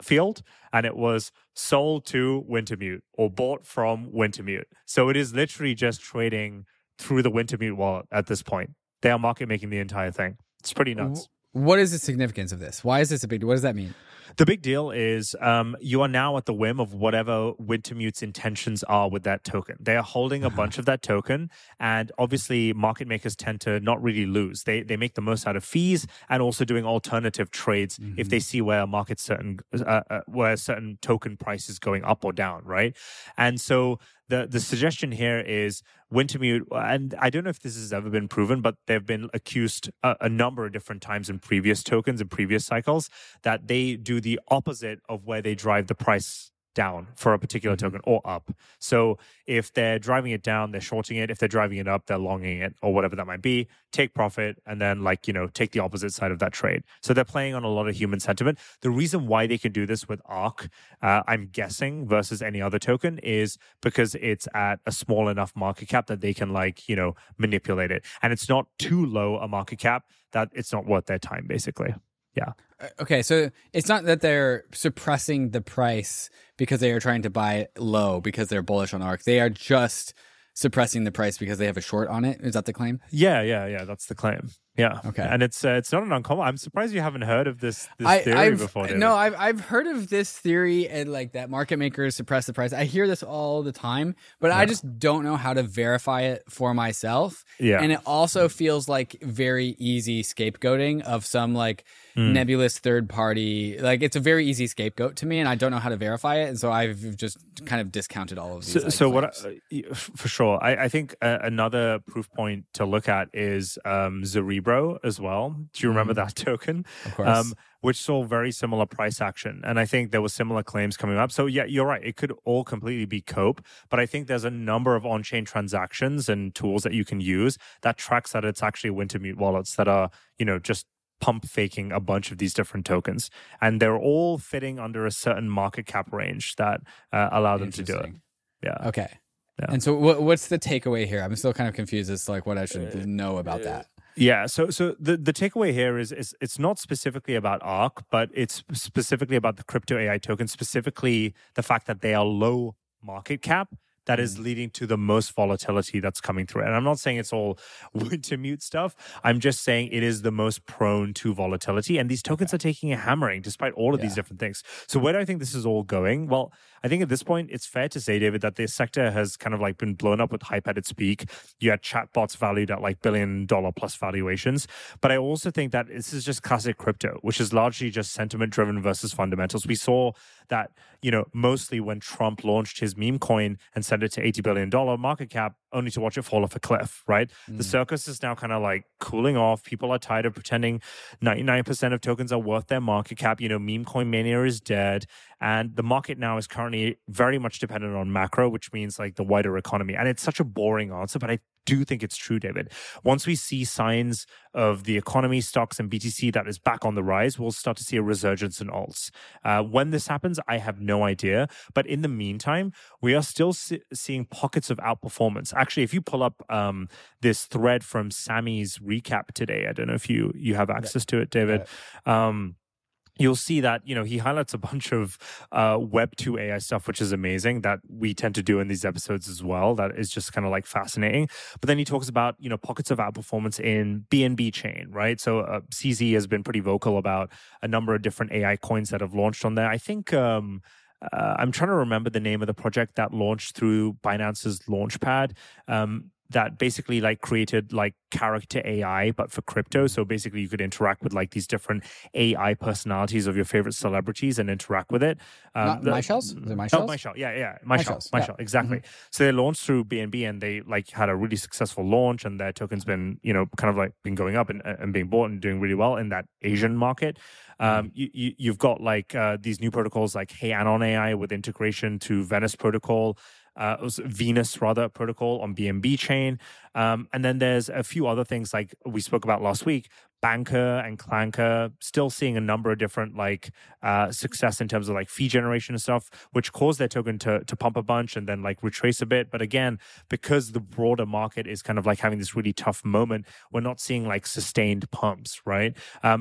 field, and it was sold to Wintermute or bought from Wintermute. So it is literally just trading through the Wintermute wallet at this point. They are market making the entire thing. It's pretty nuts. What is the significance of this? Why is this a big deal? What does that mean? The big deal is um, you are now at the whim of whatever Wintermute's intentions are with that token. They are holding a bunch of that token, and obviously market makers tend to not really lose. They they make the most out of fees and also doing alternative trades mm-hmm. if they see where a market certain uh, uh, where a certain token price is going up or down, right? And so the the suggestion here is Wintermute, and I don't know if this has ever been proven, but they've been accused a, a number of different times in previous tokens and previous cycles that they do the opposite of where they drive the price down for a particular token or up. So if they're driving it down, they're shorting it. If they're driving it up, they're longing it or whatever that might be, take profit and then like, you know, take the opposite side of that trade. So they're playing on a lot of human sentiment. The reason why they can do this with ARK, uh, I'm guessing, versus any other token is because it's at a small enough market cap that they can like, you know, manipulate it. And it's not too low a market cap that it's not worth their time, basically. Yeah. Okay, so it's not that they're suppressing the price because they are trying to buy it low because they're bullish on ARK. They are just suppressing the price because they have a short on it. Is that the claim? Yeah, yeah, yeah. That's the claim. Yeah. Okay. And it's uh, it's not an uncommon. I'm surprised you haven't heard of this, this I, theory I've, before. David. No, I've I've heard of this theory and like that market makers suppress the price. I hear this all the time, but yeah. I just don't know how to verify it for myself. Yeah. And it also feels like very easy scapegoating of some like mm. nebulous third party. Like it's a very easy scapegoat to me, and I don't know how to verify it. And so I've just kind of discounted all of these. So, like, so what? I, for sure, I, I think uh, another proof point to look at is um, Zerebro as well. Do you remember mm. that token? Of course. Um, which saw very similar price action. And I think there were similar claims coming up. So yeah, you're right. It could all completely be Cope, but I think there's a number of on-chain transactions and tools that you can use that tracks that it's actually Wintermute wallets that are, you know, just pump faking a bunch of these different tokens. And they're all fitting under a certain market cap range that uh, allow them to do it. Yeah. Okay. Yeah. And so what, what's the takeaway here? I'm still kind of confused as to like what I should uh, know about uh, that. Yeah, so so the, the takeaway here is, is it's not specifically about ARK, but it's specifically about the crypto A I tokens, specifically the fact that they are low market cap that is leading to the most volatility that's coming through. And I'm not saying it's all Wintermute stuff. I'm just saying it is the most prone to volatility. And these tokens are taking a hammering despite all of yeah. these different things. So where do I think this is all going? Well, I think at this point, it's fair to say, David, that this sector has kind of like been blown up with hype at its peak. You had chatbots valued at like billion dollar plus valuations. But I also think that this is just classic crypto, which is largely just sentiment driven versus fundamentals. We saw that, you know, mostly when Trump launched his meme coin and set it to eighty billion dollars market cap, only to watch it fall off a cliff, right? Mm. The circus is now kind of like cooling off. People are tired of pretending ninety-nine percent of tokens are worth their market cap. You know, meme coin mania is dead. And the market now is currently very much dependent on macro, which means like the wider economy. And it's such a boring answer, but I do think it's true, David. Once we see signs of the economy, stocks, and B T C that is back on the rise, we'll start to see a resurgence in alts. Uh, when this happens, I have no idea. But in the meantime, we are still see- seeing pockets of outperformance. Actually, if you pull up um, this thread from Sammy's recap today, I don't know if you you have access to it, David. Yeah. Um, You'll see that, you know, he highlights a bunch of uh, Web two A I stuff, which is amazing, that we tend to do in these episodes as well. That is just kind of like fascinating. But then he talks about, you know, pockets of outperformance in B N B chain, right? So uh, C Z has been pretty vocal about a number of different A I coins that have launched on there. I think um, uh, I'm trying to remember the name of the project that launched through Binance's Launchpad. Um, that basically like created like character A I, but for crypto. So basically you could interact with like these different A I personalities of your favorite celebrities and interact with it. Um, Not the, MyShells? Is it MyShells? Oh, MyShell. Yeah, yeah. MyShell. MyShell. Yeah. Exactly. Mm-hmm. So they launched through B N B and they like had a really successful launch, and their token's been, you know, kind of like been going up and, and being bought and doing really well in that Asian market. Um, you, you, you've got like uh, these new protocols like Hey Anon A I with integration to Venice protocol. Uh, it was Venus rather protocol on B N B chain, um, and then there's a few other things like we spoke about last week. Banker and Clanker still seeing a number of different like uh, success in terms of like fee generation and stuff, which caused their token to to pump a bunch and then like retrace a bit. But again, because the broader market is kind of like having this really tough moment, we're not seeing like sustained pumps, right? Um,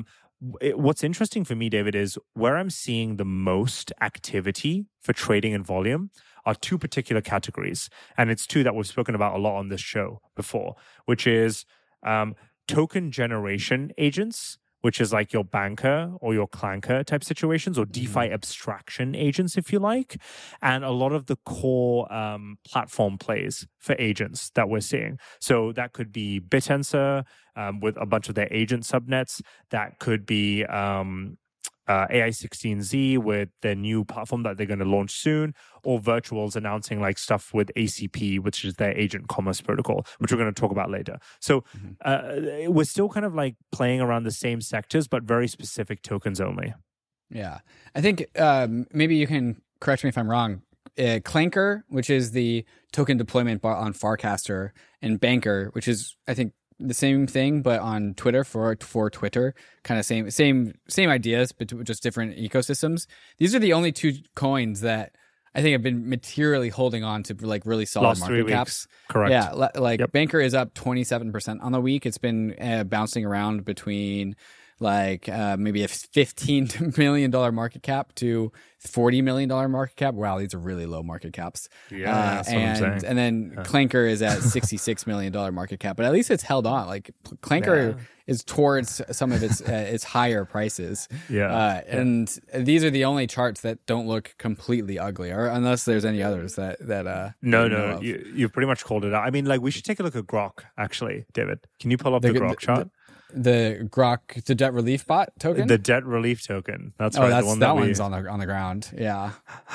it, what's interesting for me, David, is where I'm seeing the most activity for trading and volume are two particular categories. And it's two that we've spoken about a lot on this show before, which is um, token generation agents, which is like your banker or your clanker type situations, or DeFi mm-hmm. abstraction agents, if you like, and a lot of the core um, platform plays for agents that we're seeing. So that could be Bittensor um, with a bunch of their agent subnets. That could be um, uh, A I sixteen Z with their new platform that they're going to launch soon, or Virtuals announcing like stuff with A C P, which is their agent commerce protocol, which we're going to talk about later. So mm-hmm. uh, we're still kind of like playing around the same sectors, but very specific tokens only. Yeah. I think um, maybe you can correct me if I'm wrong. Uh, Clanker, which is the token deployment bot on Farcaster, and Banker, which is, I think, the same thing, but on Twitter for for Twitter, kind of same same same ideas, but just different ecosystems. These are the only two coins that I think have been materially holding on to like really solid Last market caps. Correct. Yeah, like yep. Banker is up twenty-seven percent on the week. It's been uh, bouncing around between like uh, maybe a fifteen million dollars market cap to forty million dollars market cap. Wow, these are really low market caps. Yeah, uh, that's what and, I'm saying. And then yeah. Clanker is at sixty-six million dollars market cap, but at least it's held on. Like Clanker yeah. is towards some of its uh, its higher prices. Yeah. Uh, and yeah. these are the only charts that don't look completely ugly, or unless there's any others that that uh no that you no you, you've pretty much called it out. I mean, like we should take a look at Grok actually, David. Can you pull up the, the Grok the, chart? The, The Grok, the debt relief bot token, the debt relief token. That's oh, right. That's, the one that that one's we... on the on the ground. Yeah,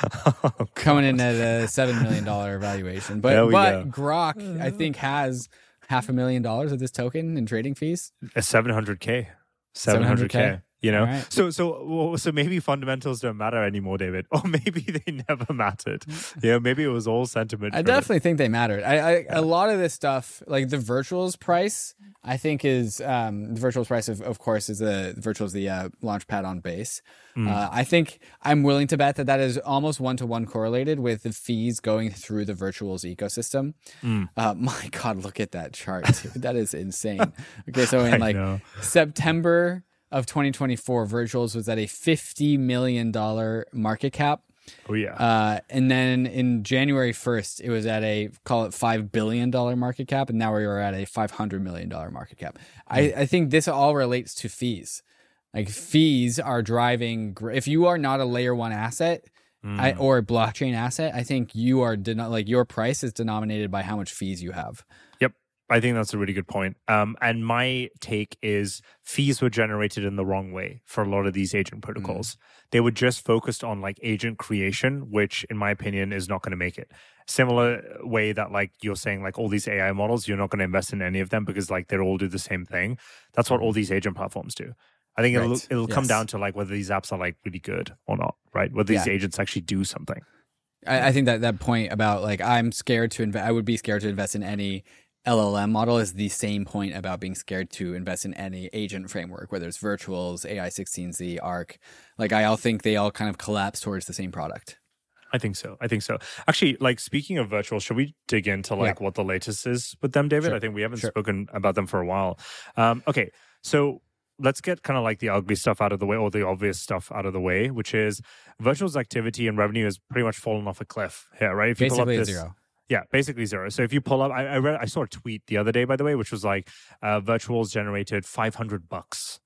oh, coming in at a seven million dollar valuation. But but go. Grok, I think, has half a million dollars of this token in trading fees. A seven hundred k, seven hundred k. You know, right. so so so maybe fundamentals don't matter anymore, David, or maybe they never mattered. Yeah, maybe it was all sentiment. I definitely think they mattered. I, I a lot of this stuff, like the Virtuals price, I think is um, the Virtuals price of, of course, is the Virtuals the uh, launchpad on Base. Mm. Uh, I think I'm willing to bet that that is almost one to one correlated with the fees going through the Virtuals ecosystem. Mm. Uh, my God, look at that chart, dude. That is insane. Okay, so in like September of twenty twenty-four, Virtuals was at a fifty million dollars market cap. Oh, yeah. Uh, and then in January first, it was at a, call it five billion dollars market cap. And now we are at a five hundred million dollars market cap. Mm. I, I think this all relates to fees. Like fees are driving, if you are not a layer one asset mm. I, or a blockchain asset, I think you are, deno- like your price is denominated by how much fees you have. Yep. I think that's a really good point. Um, and my take is fees were generated in the wrong way for a lot of these agent protocols. Mm. They were just focused on like agent creation, which in my opinion is not going to make it. Similar way that like you're saying like all these A I models, you're not going to invest in any of them because like they all do the same thing. That's what all these agent platforms do. I think it'll, right. it'll yes. come down to like whether these apps are like really good or not, right? Whether these yeah. agents actually do something. I, I think that that point about like I'm scared to invest, I would be scared to invest in any L L M model is the same point about being scared to invest in any agent framework, whether it's Virtuals, A I sixteen Z, Arc. Like I all think they all kind of collapse towards the same product. I think so. I think so. Actually, like speaking of Virtual, should we dig into like yeah. what the latest is with them, David? Sure. I think we haven't sure. spoken about them for a while. Um, okay, so let's get kind of like the ugly stuff out of the way, or the obvious stuff out of the way, which is Virtual's activity and revenue has pretty much fallen off a cliff here, right? If you Basically pull up this, zero. Yeah, basically zero. So if you pull up, I, I read, I saw a tweet the other day, by the way, which was like, uh, Virtuals generated five hundred bucks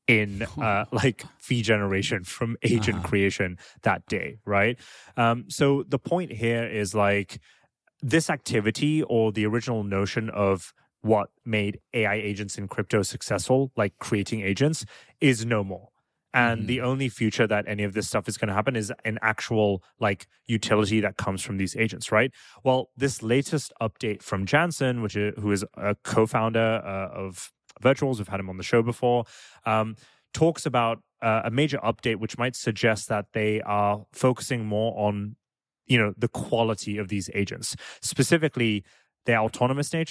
in uh, like fee generation from agent uh-huh. creation that day, right? Um, so the point here is like this activity, or the original notion of what made A I agents in crypto successful, like creating agents, is no more. And mm-hmm. the only future that any of this stuff is going to happen is an actual like utility that comes from these agents, right? Well, this latest update from Jansen, which is, who is a co-founder uh, of Virtuals, we've had him on the show before, um, talks about uh, a major update which might suggest that they are focusing more on, you know, the quality of these agents, specifically their autonomous nature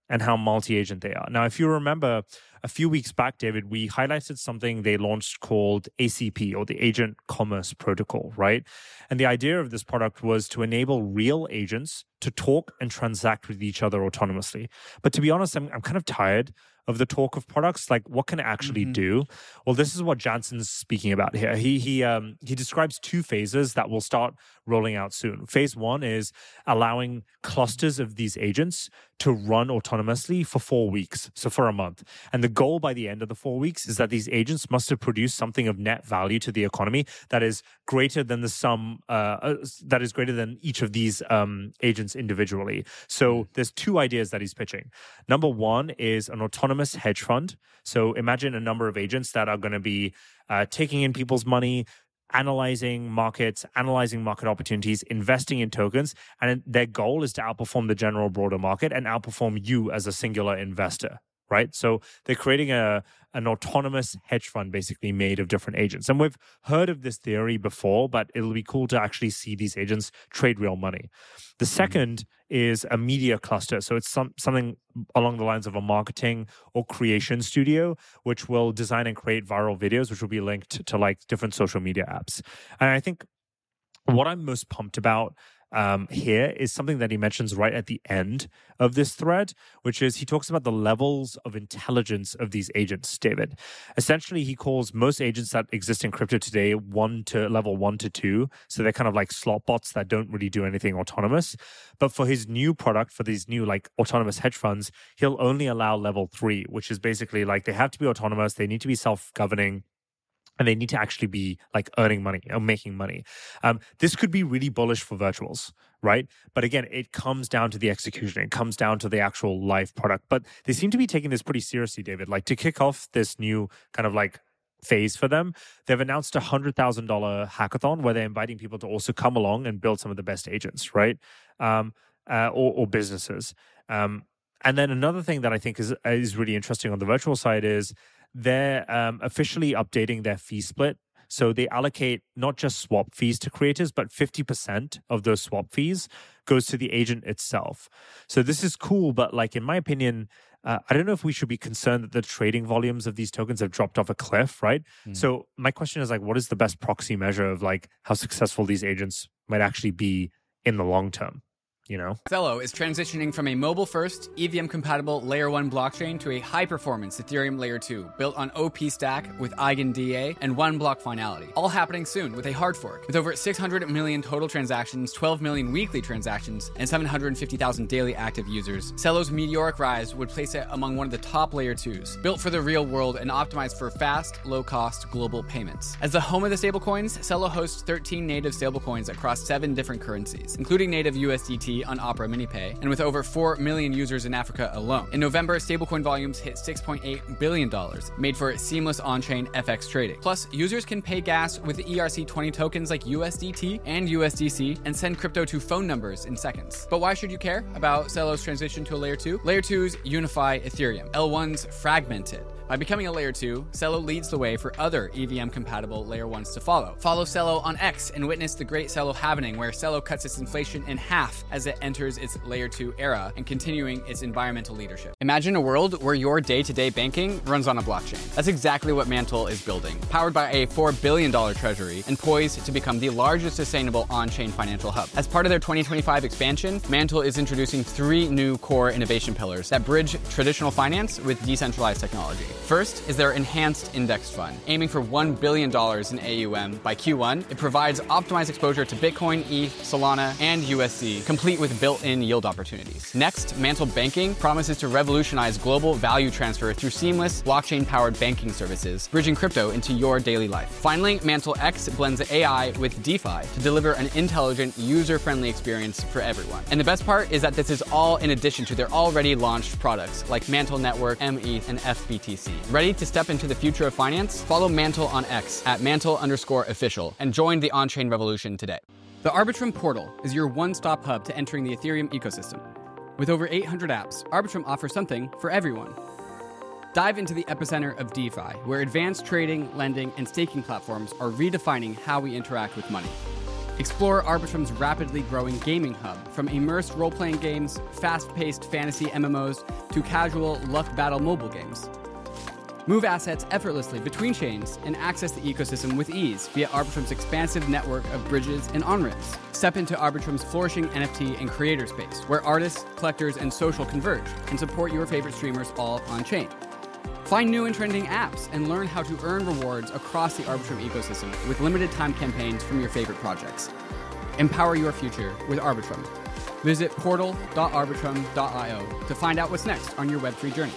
and how multi-agent they are. Now, if you remember, a few weeks back, David, we highlighted something they launched called A C P, or the Agent Commerce Protocol, right? And the idea of this product was to enable real agents to talk and transact with each other autonomously. But to be honest, I'm, I'm kind of tired of the talk of products. Like, what can it actually mm-hmm. do? Well, this is what Jansen's speaking about here. He he um, he describes two phases that will start rolling out soon. Phase one is allowing clusters of these agents to run autonomously for four weeks, so for a month. And the goal by the end of the four weeks is that these agents must have produced something of net value to the economy that is greater than the sum, uh, uh, that is greater than each of these um, agents individually. So there's two ideas that he's pitching. Number one is an autonomous hedge fund. So imagine a number of agents that are going to be uh, taking in people's money, analyzing markets, analyzing market opportunities, investing in tokens, and their goal is to outperform the general broader market and outperform you as a singular investor, right? So they're creating a an autonomous hedge fund basically made of different agents. And we've heard of this theory before, but it'll be cool to actually see these agents trade real money. The second mm-hmm. is a media cluster. So it's some, something along the lines of a marketing or creation studio, which will design and create viral videos, which will be linked to, to like different social media apps. And I think what I'm most pumped about Um, here is something that he mentions right at the end of this thread, which is he talks about the levels of intelligence of these agents, David. Essentially, he calls most agents that exist in crypto today one to level one to two. So they're kind of like slot bots that don't really do anything autonomous. But for his new product, for these new like autonomous hedge funds, he'll only allow level three, which is basically like they have to be autonomous. They need to be self-governing. And they need to actually be like earning money or making money. Um, this could be really bullish for virtuals, right? But again, it comes down to the execution. It comes down to the actual live product. But they seem to be taking this pretty seriously, David. Like to kick off this new kind of like phase for them, they've announced a one hundred thousand dollars hackathon where they're inviting people to also come along and build some of the best agents, right? Um, uh, or, or businesses. Um, and then another thing that I think is is really interesting on the virtual side is they're um, officially updating their fee split. So they allocate not just swap fees to creators, but fifty percent of those swap fees goes to the agent itself. So this is cool, but like in my opinion, uh, I don't know if we should be concerned that the trading volumes of these tokens have dropped off a cliff, right? Mm. So my question is like, what is the best proxy measure of like how successful these agents might actually be in the long term? You know, Celo is transitioning from a mobile-first, E V M-compatible Layer one blockchain to a high-performance Ethereum Layer two built on O P Stack with EigenDA and one-block finality. All happening soon with a hard fork. With over six hundred million total transactions, twelve million weekly transactions, and seven hundred fifty thousand daily active users, Celo's meteoric rise would place it among one of the top Layer twos, built for the real world and optimized for fast, low-cost global payments. As the home of the stablecoins, Celo hosts thirteen native stablecoins across seven different currencies, including native U S D T on Opera MiniPay, and with over four million users in Africa alone. In November, stablecoin volumes hit six point eight billion dollars, made for seamless on-chain F X trading. Plus, users can pay gas with E R C twenty tokens like U S D T and U S D C and send crypto to phone numbers in seconds. But why should you care about Celo's transition to a Layer two? Layer twos unify Ethereum. L ones fragment it. By becoming a Layer two, Celo leads the way for other E V M-compatible Layer ones to follow. Follow Celo on X and witness the great Celo happening, where Celo cuts its inflation in half as it enters its Layer two era and continuing its environmental leadership. Imagine a world where your day-to-day banking runs on a blockchain. That's exactly what Mantle is building, powered by a four billion dollars treasury and poised to become the largest sustainable on-chain financial hub. As part of their twenty twenty-five expansion, Mantle is introducing three new core innovation pillars that bridge traditional finance with decentralized technology. First is their enhanced index fund. Aiming for one billion dollars in A U M by Q one, it provides optimized exposure to Bitcoin, E T H, Solana, and U S D, complete with built-in yield opportunities. Next, Mantle Banking promises to revolutionize global value transfer through seamless blockchain-powered banking services, bridging crypto into your daily life. Finally, Mantle X blends A I with DeFi to deliver an intelligent, user-friendly experience for everyone. And the best part is that this is all in addition to their already launched products like Mantle Network, M E T H, and F B T C. Ready to step into the future of finance? Follow Mantle on X at Mantle underscore official and join the on-chain revolution today. The Arbitrum portal is your one-stop hub to entering the Ethereum ecosystem. With over eight hundred apps, Arbitrum offers something for everyone. Dive into the epicenter of DeFi, where advanced trading, lending, and staking platforms are redefining how we interact with money. Explore Arbitrum's rapidly growing gaming hub, from immersed role-playing games, fast-paced fantasy M M Os, to casual luck battle mobile games. Move assets effortlessly between chains and access the ecosystem with ease via Arbitrum's expansive network of bridges and on-ramps. Step into Arbitrum's flourishing N F T and creator space, where artists, collectors, and social converge, and support your favorite streamers all on-chain. Find new and trending apps and learn how to earn rewards across the Arbitrum ecosystem with limited time campaigns from your favorite projects. Empower your future with Arbitrum. Visit portal dot arbitrum dot io to find out what's next on your Web three journey.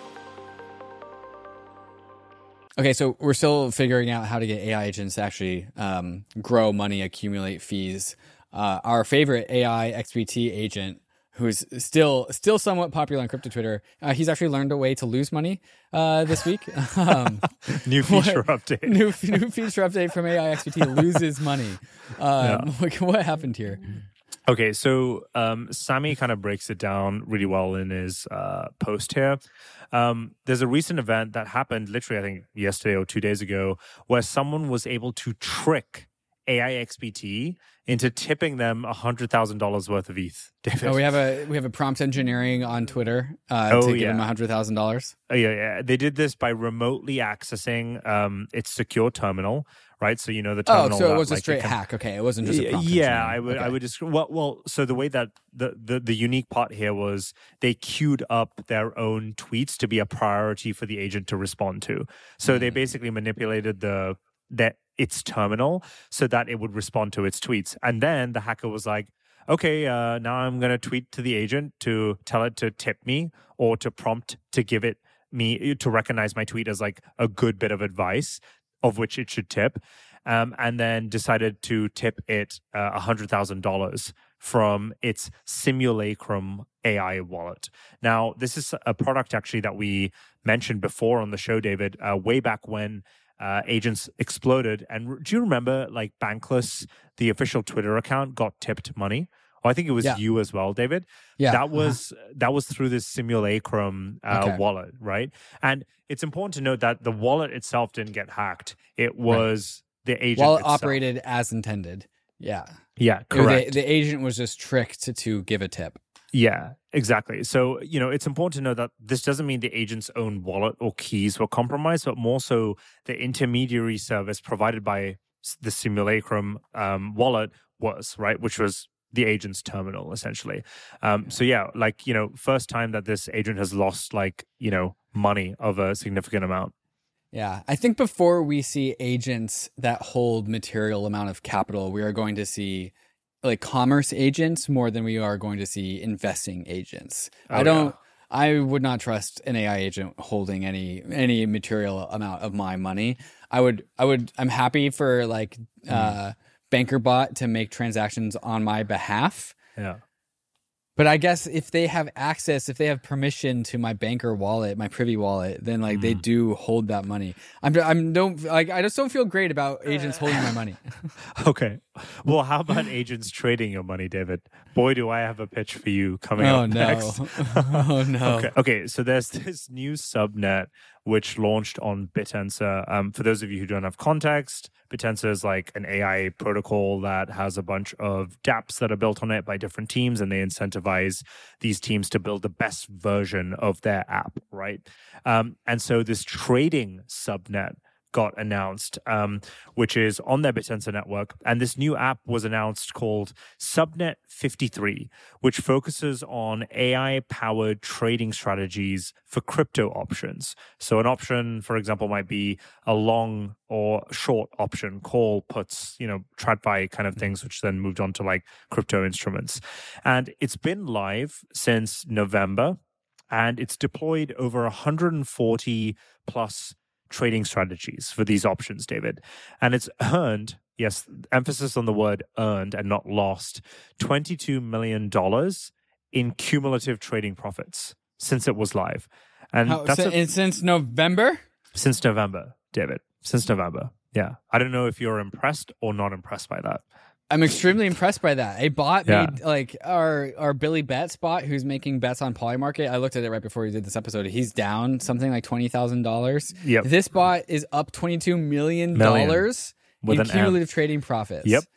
Okay, so we're still figuring out how to get A I agents to actually um, grow money, accumulate fees. Uh, our favorite A I X B T agent, who's still still somewhat popular on crypto Twitter, uh, he's actually learned a way to lose money uh, this week. Um, new feature what, update. New new feature update from A I X B T loses money. Um, yeah. What happened here? Okay, so um, Sammy kind of breaks it down really well in his uh, post here. Um, there's a recent event that happened literally, I think, yesterday or two days ago, where someone was able to trick A I X B T into tipping them one hundred thousand dollars worth of E T H. David. Oh, we have a we have a prompt engineering on Twitter uh, oh, to give yeah. them one hundred thousand dollars. Oh, yeah, yeah. They did this by remotely accessing um, its secure terminal, right? So, you know, the terminal. Oh, so that, it was like, a straight can... hack. Okay, it wasn't just a prompt Yeah, engineering. I would okay. I would describe. Well, well, so the way that the, the, the unique part here was they queued up their own tweets to be a priority for the agent to respond to. So mm. they basically manipulated the that its terminal so that it would respond to its tweets. And then the hacker was like, okay, uh, now I'm going to tweet to the agent to tell it to tip me or to prompt to give it me to recognize my tweet as like a good bit of advice of which it should tip. Um, and then decided to tip it uh, one hundred thousand dollars from its Simulacrum A I wallet. Now, this is a product actually that we mentioned before on the show, David, uh, way back when Uh, agents exploded. And do you remember, like, Bankless, the official Twitter account, got tipped money? Oh, I think it was yeah. you as well, David. Yeah, that was uh-huh. that was through this Simulacrum uh, okay. wallet, right? And it's important to note that the wallet itself didn't get hacked. It was right. the agent. Wallet itself. operated as intended. Yeah, yeah, correct. The, the agent was just tricked to, to give a tip. Yeah, exactly. So, you know, it's important to know that this doesn't mean the agent's own wallet or keys were compromised, but more so the intermediary service provided by the Simulacrum um, wallet was, right, which was the agent's terminal, essentially. Um, so, yeah, like, you know, first time that this agent has lost, like, you know, money of a significant amount. Yeah, I think before we see agents that hold material amount of capital, we are going to see like commerce agents more than we are going to see investing agents. Oh, I don't, yeah. I would not trust an A I agent holding any, any material amount of my money. I would, I would, I'm happy for like, mm. uh, BankerBot to make transactions on my behalf. Yeah. But I guess if they have access, if they have permission to my banker wallet, my Privy wallet, then like mm. they do hold that money. I'm, I'm don't like I just don't feel great about agents holding my money. Okay, well, how about agents trading your money, David? Boy, do I have a pitch for you coming oh, up no. next. oh no. Okay, okay. So there's this new subnet which launched on Bitensa. Um, for those of you who don't have context, Bitensa is like an A I protocol that has a bunch of dApps that are built on it by different teams, and they incentivize these teams to build the best version of their app, right? Um, and so this trading subnet got announced, um, which is on their Bitensa network. And this new app was announced called Subnet fifty-three, which focuses on A I-powered trading strategies for crypto options. So an option, for example, might be a long or short option, call, puts, you know, TradFi kind of things, which then moved on to like crypto instruments. And it's been live since November, and it's deployed over one hundred forty plus trading strategies for these options, David. And it's earned, yes, emphasis on the word earned and not lost, twenty-two million dollars in cumulative trading profits since it was live. And How, that's since, a, since November? Since November, David. Since November. Yeah. I don't know if you're impressed or not impressed by that. I'm extremely impressed by that. A bot Yeah. made like our our Billy Betts bot, who's making bets on Polymarket. I looked at it right before we did this episode. He's down something like twenty thousand dollars. Yep. This bot is up twenty two million dollars With in an M. cumulative trading profits. Yep. Yep.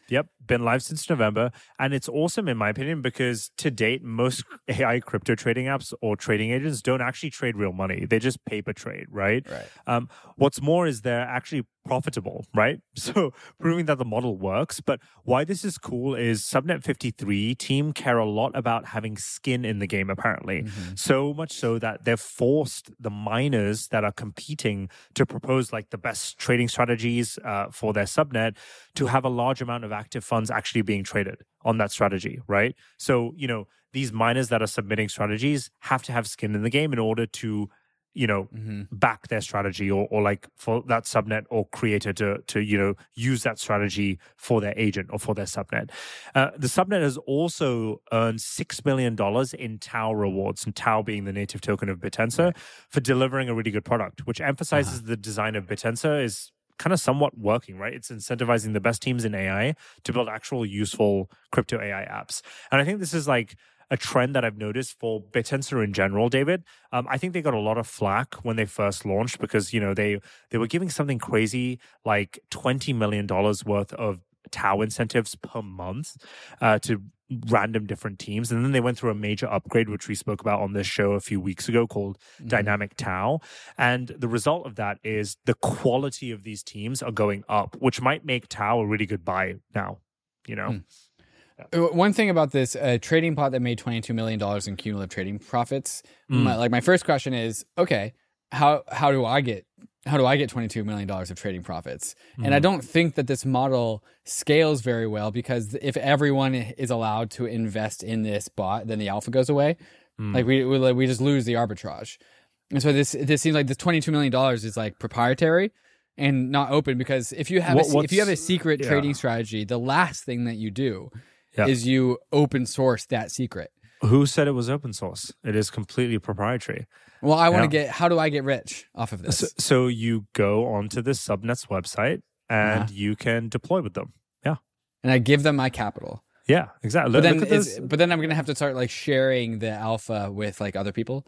been live since November, and it's awesome in my opinion because to date, most A I crypto trading apps or trading agents don't actually trade real money. They just paper trade, right? Right. Um, what's more is they're actually profitable, right? So proving that the model works. But why this is cool is Subnet fifty-three team care a lot about having skin in the game, apparently. Mm-hmm. So much so that they've forced the miners that are competing to propose like the best trading strategies uh, for their subnet to have a large amount of active funds actually being traded on that strategy, right? So, you know, these miners that are submitting strategies have to have skin in the game in order to, you know, mm-hmm. back their strategy or, or like for that subnet or creator to, to, you know, use that strategy for their agent or for their subnet. Uh, the subnet has also earned six million dollars in Tau rewards, and Tau being the native token of Bitensa, right. for delivering a really good product, which emphasizes uh-huh. the design of Bitensa is kind of somewhat working, right? It's incentivizing the best teams in A I to build actual useful crypto A I apps. And I think this is like a trend that I've noticed for Bitensa in general, David. Um, I think they got a lot of flack when they first launched because, you know, they they were giving something crazy like twenty million dollars worth of Tau incentives per month uh, to random different teams. And then they went through a major upgrade, which we spoke about on this show a few weeks ago, called mm-hmm. Dynamic Tau. And the result of that is the quality of these teams are going up, which might make Tau a really good buy now, you know? Mm. One thing about this uh, trading pot that made twenty-two million dollars in cumulative trading profits, mm. my, like my first question is, okay, how how do I get how do I get twenty-two million dollars of trading profits? Mm. And I don't think that this model scales very well because if everyone is allowed to invest in this bot, then the alpha goes away. Mm. Like we, we we just lose the arbitrage. And so this this seems like this twenty-two million dollars is like proprietary and not open because if you have what, a, if you have a secret yeah. trading strategy, the last thing that you do Yeah. is you open source that secret. Who said it was open source? It is completely proprietary. Well, I want to yeah. get, how do I get rich off of this? So, so you go onto the Subnet's website and uh-huh. you can deploy with them. Yeah. And I give them my capital. Yeah, exactly. But, look, then, look is, but then I'm going to have to start like sharing the alpha with like other people.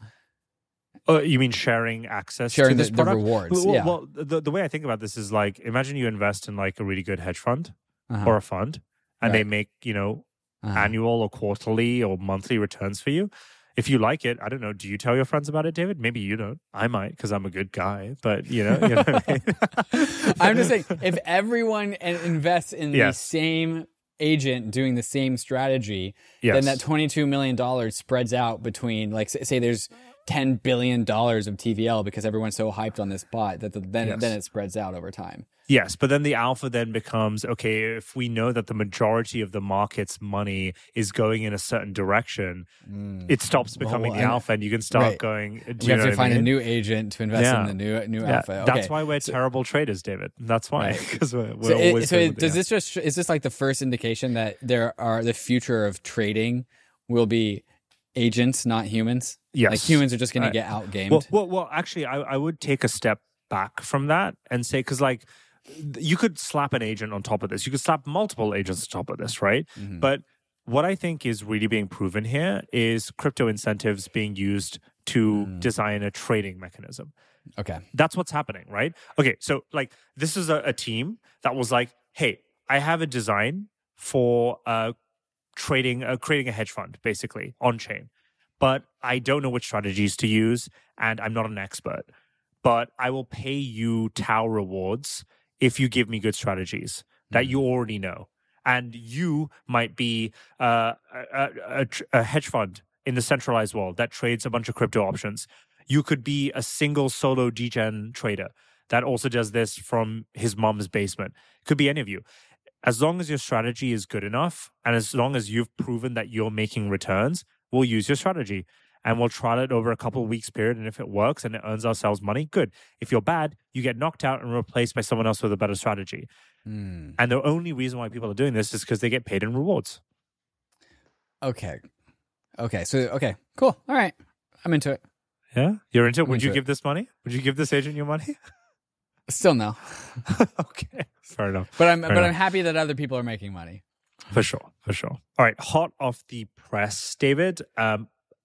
Oh, you mean sharing access sharing to this the, product? the rewards. Well, yeah. well the, the way I think about this is like, imagine you invest in like a really good hedge fund uh-huh. or a fund and right. they make, you know, Uh-huh. annual or quarterly or monthly returns for you. If you like it, I don't know, do you tell your friends about it, David? Maybe you don't. I might because I'm a good guy, but you know, you know what I mean? I'm just saying, if everyone invests in yes. the same agent doing the same strategy, yes. then that twenty-two million dollars spreads out between, like, say there's ten billion dollars of T V L because everyone's so hyped on this bot that the, then, yes. then it spreads out over time. Yes, but then the alpha then becomes, okay, if we know that the majority of the market's money is going in a certain direction, mm. it stops becoming well, the I, alpha and you can start right. going... Do you, you have to find I mean? a new agent to invest yeah. in the new new yeah. alpha. Okay. That's why we're so, terrible traders, David. That's why. Because right. we're, we're so always... It, so it, does this just... Is this like the first indication that there are the future of trading will be agents, not humans? Yes. Like humans are just going to get outgamed? Well, well, well actually, I, I would take a step back from that and say, because like, you could slap an agent on top of this. You could slap multiple agents on top of this, right? Mm-hmm. But what I think is really being proven here is crypto incentives being used to mm. design a trading mechanism. Okay. That's what's happening, right? Okay, so like this is a, a team that was like, hey, I have a design for uh, trading, uh, creating a hedge fund, basically, on-chain. But I don't know which strategies to use, and I'm not an expert. But I will pay you Tau rewards if you give me good strategies that you already know. And you might be uh, a, a, a hedge fund in the centralized world that trades a bunch of crypto options. You could be a single solo degen trader that also does this from his mom's basement. It could be any of you. As long as your strategy is good enough, and as long as you've proven that you're making returns, we'll use your strategy. And we'll trial it over a couple of weeks period. And if it works and it earns ourselves money, good. If you're bad, you get knocked out and replaced by someone else with a better strategy. Mm. And the only reason why people are doing this is because they get paid in rewards. Okay. Okay. So, okay. Cool. All right. I'm into it. Yeah? You're into it? I'm Would into you it. give this money? Would you give this agent your money? Still no. Okay. Fair enough. But I'm Fair but enough. I'm happy that other people are making money. For sure. For sure. All right. Hot off the press, David. Um,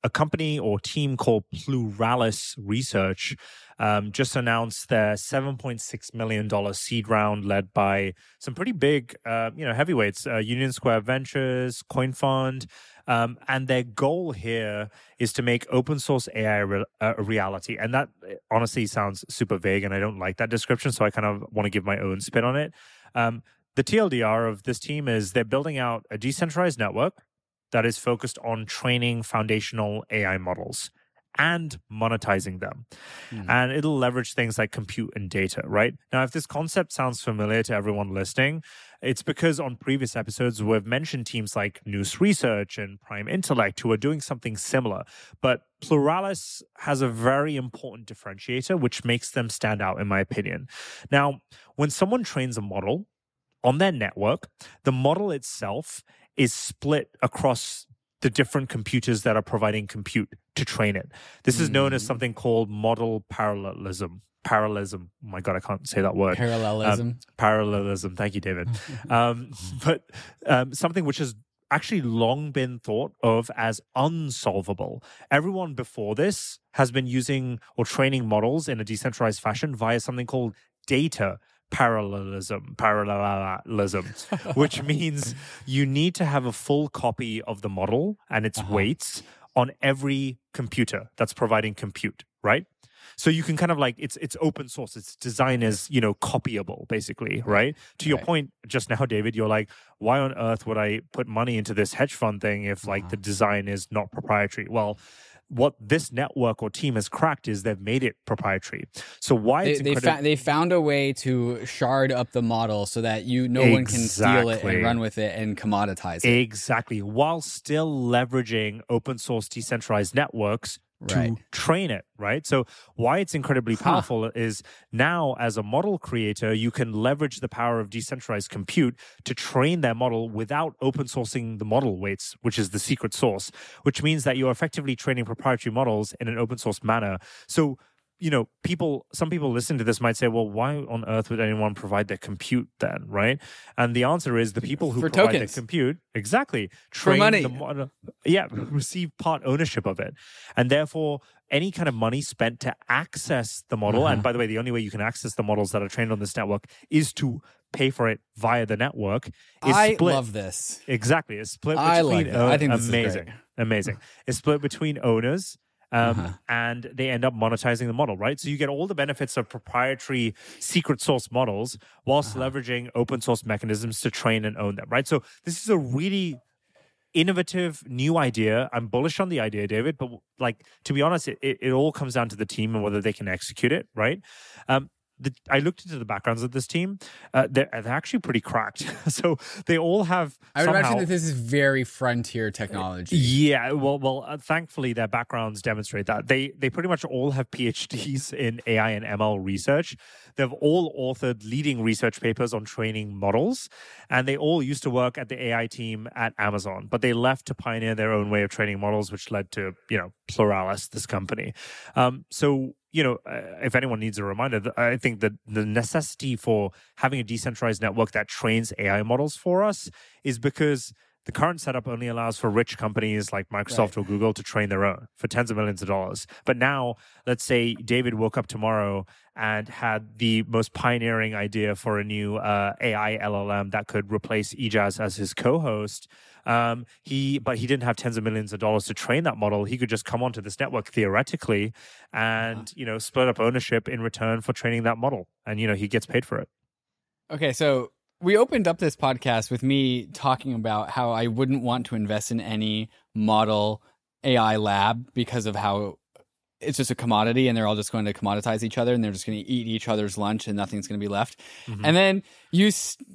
a company or team called Pluralis Research um, just announced their seven point six million dollars seed round led by some pretty big, uh, you know, heavyweights, uh, Union Square Ventures, CoinFund. Um, and their goal here is to make open source A I re- a reality. And that honestly sounds super vague, and I don't like that description. So I kind of want to give my own spin on it. Um, the T L D R of this team is they're building out a decentralized network that is focused on training foundational A I models and monetizing them. Mm. And it'll leverage things like compute and data, right? Now, if this concept sounds familiar to everyone listening, it's because on previous episodes, we've mentioned teams like Noose Research and Prime Intellect who are doing something similar. But Pluralis has a very important differentiator, which makes them stand out, in my opinion. Now, when someone trains a model on their network, the model itself is split across the different computers that are providing compute to train it. This is known as something called model parallelism. Parallelism. Oh my God, I can't say that word. Parallelism. Um, parallelism. Thank you, David. um, but um, something which has actually long been thought of as unsolvable. Everyone before this has been using or training models in a decentralized fashion via something called data parallelism, parallelism, which means you need to have a full copy of the model and its uh-huh. weights on every computer that's providing compute, right? So you can kind of like, it's it's open source. Its design is, you know, copyable, basically, right? To your right. point just now, David, you're like, why on earth would I put money into this hedge fund thing if like uh-huh. the design is not proprietary? Well, what this network or team has cracked is they've made it proprietary. So why they it's they, incredible- fa- they found a way to shard up the model so that you no exactly. one can steal it and run with it and commoditize it. Exactly, while still leveraging open source decentralized networks to right. train it, right? So why it's incredibly powerful huh. is now as a model creator, you can leverage the power of decentralized compute to train their model without open sourcing the model weights, which is the secret source, which means that you're effectively training proprietary models in an open source manner. So you know, people, some people listening to this might say, well, why on earth would anyone provide their compute then, right? And the answer is the people who For provide tokens. their compute, exactly, train For money. the model, yeah, receive part ownership of it. And therefore, any kind of money spent to access the model, uh-huh. and by the way, the only way you can access the models that are trained on this network is to pay for it via the network. Is I split. love this. Exactly. It's split between, I like that. I think this amazing, is great. amazing. It's split between owners. Um, uh-huh. And they end up monetizing the model, right? So you get all the benefits of proprietary secret source models whilst uh-huh. leveraging open source mechanisms to train and own them, right? So this is a really innovative new idea. I'm bullish on the idea, David, but like, to be honest, it, it, it all comes down to the team and whether they can execute it, right? Um, The, I looked into the backgrounds of this team. Uh, they're, they're actually pretty cracked. So they all have. I would somehow, imagine that this is very frontier technology. Yeah, well, well. Uh, thankfully, their backgrounds demonstrate that they they pretty much all have P H Ds in A I and M L research. They've all authored leading research papers on training models, and they all used to work at the A I team at Amazon. But they left to pioneer their own way of training models, which led to you know Pluralis, this company. Um, so. You know, uh, if anyone needs a reminder, I think that the necessity for having a decentralized network that trains A I models for us is because the current setup only allows for rich companies like Microsoft right. or Google to train their own for tens of millions of dollars. But now, let's say David woke up tomorrow and had the most pioneering idea for a new uh, A I L L M that could replace Ijaz as his co-host. Um, he, but he didn't have tens of millions of dollars to train that model. He could just come onto this network theoretically and, uh-huh. you know, split up ownership in return for training that model. And, you know, he gets paid for it. Okay, so we opened up this podcast with me talking about how I wouldn't want to invest in any model A I lab because of how it's just a commodity and they're all just going to commoditize each other and they're just going to eat each other's lunch and nothing's going to be left. Mm-hmm. And then you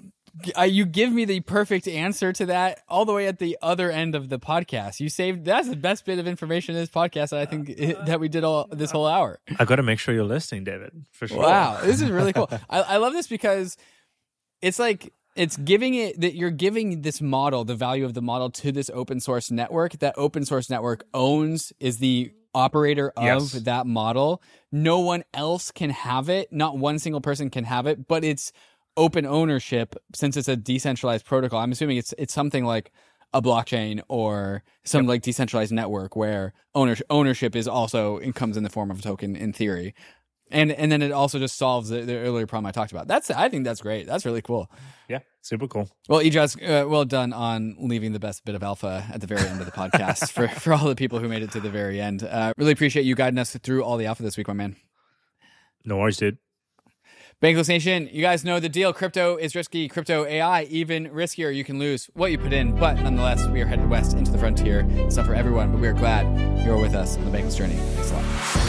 uh, you give me the perfect answer to that all the way at the other end of the podcast. You saved, that's the best bit of information in this podcast that I think it, that we did all this whole hour. I've got to make sure you're listening, David, for sure. Wow, this is really cool. I, I love this because it's like, it's giving it that you're giving this model, the value of the model to this open source network. That open source network owns, is the operator of yes. that model. No one else can have it. Not one single person can have it, but it's open ownership since it's a decentralized protocol. I'm assuming it's it's something like a blockchain or some yep. like decentralized network where ownership ownership is also it comes in the form of a token in theory. And and then it also just solves the, the earlier problem I talked about. That's I think that's great. That's really cool. Yeah, super cool. Well, Ijaz, uh, well done on leaving the best bit of alpha at the very end of the podcast for, for all the people who made it to the very end. Uh, really appreciate you guiding us through all the alpha this week, my man. No worries, dude. Bankless Nation, you guys know the deal. Crypto is risky. Crypto A I, even riskier. You can lose what you put in. But nonetheless, we are headed west into the frontier. It's not for everyone, but we are glad you're with us on the Bankless journey. Thanks a lot.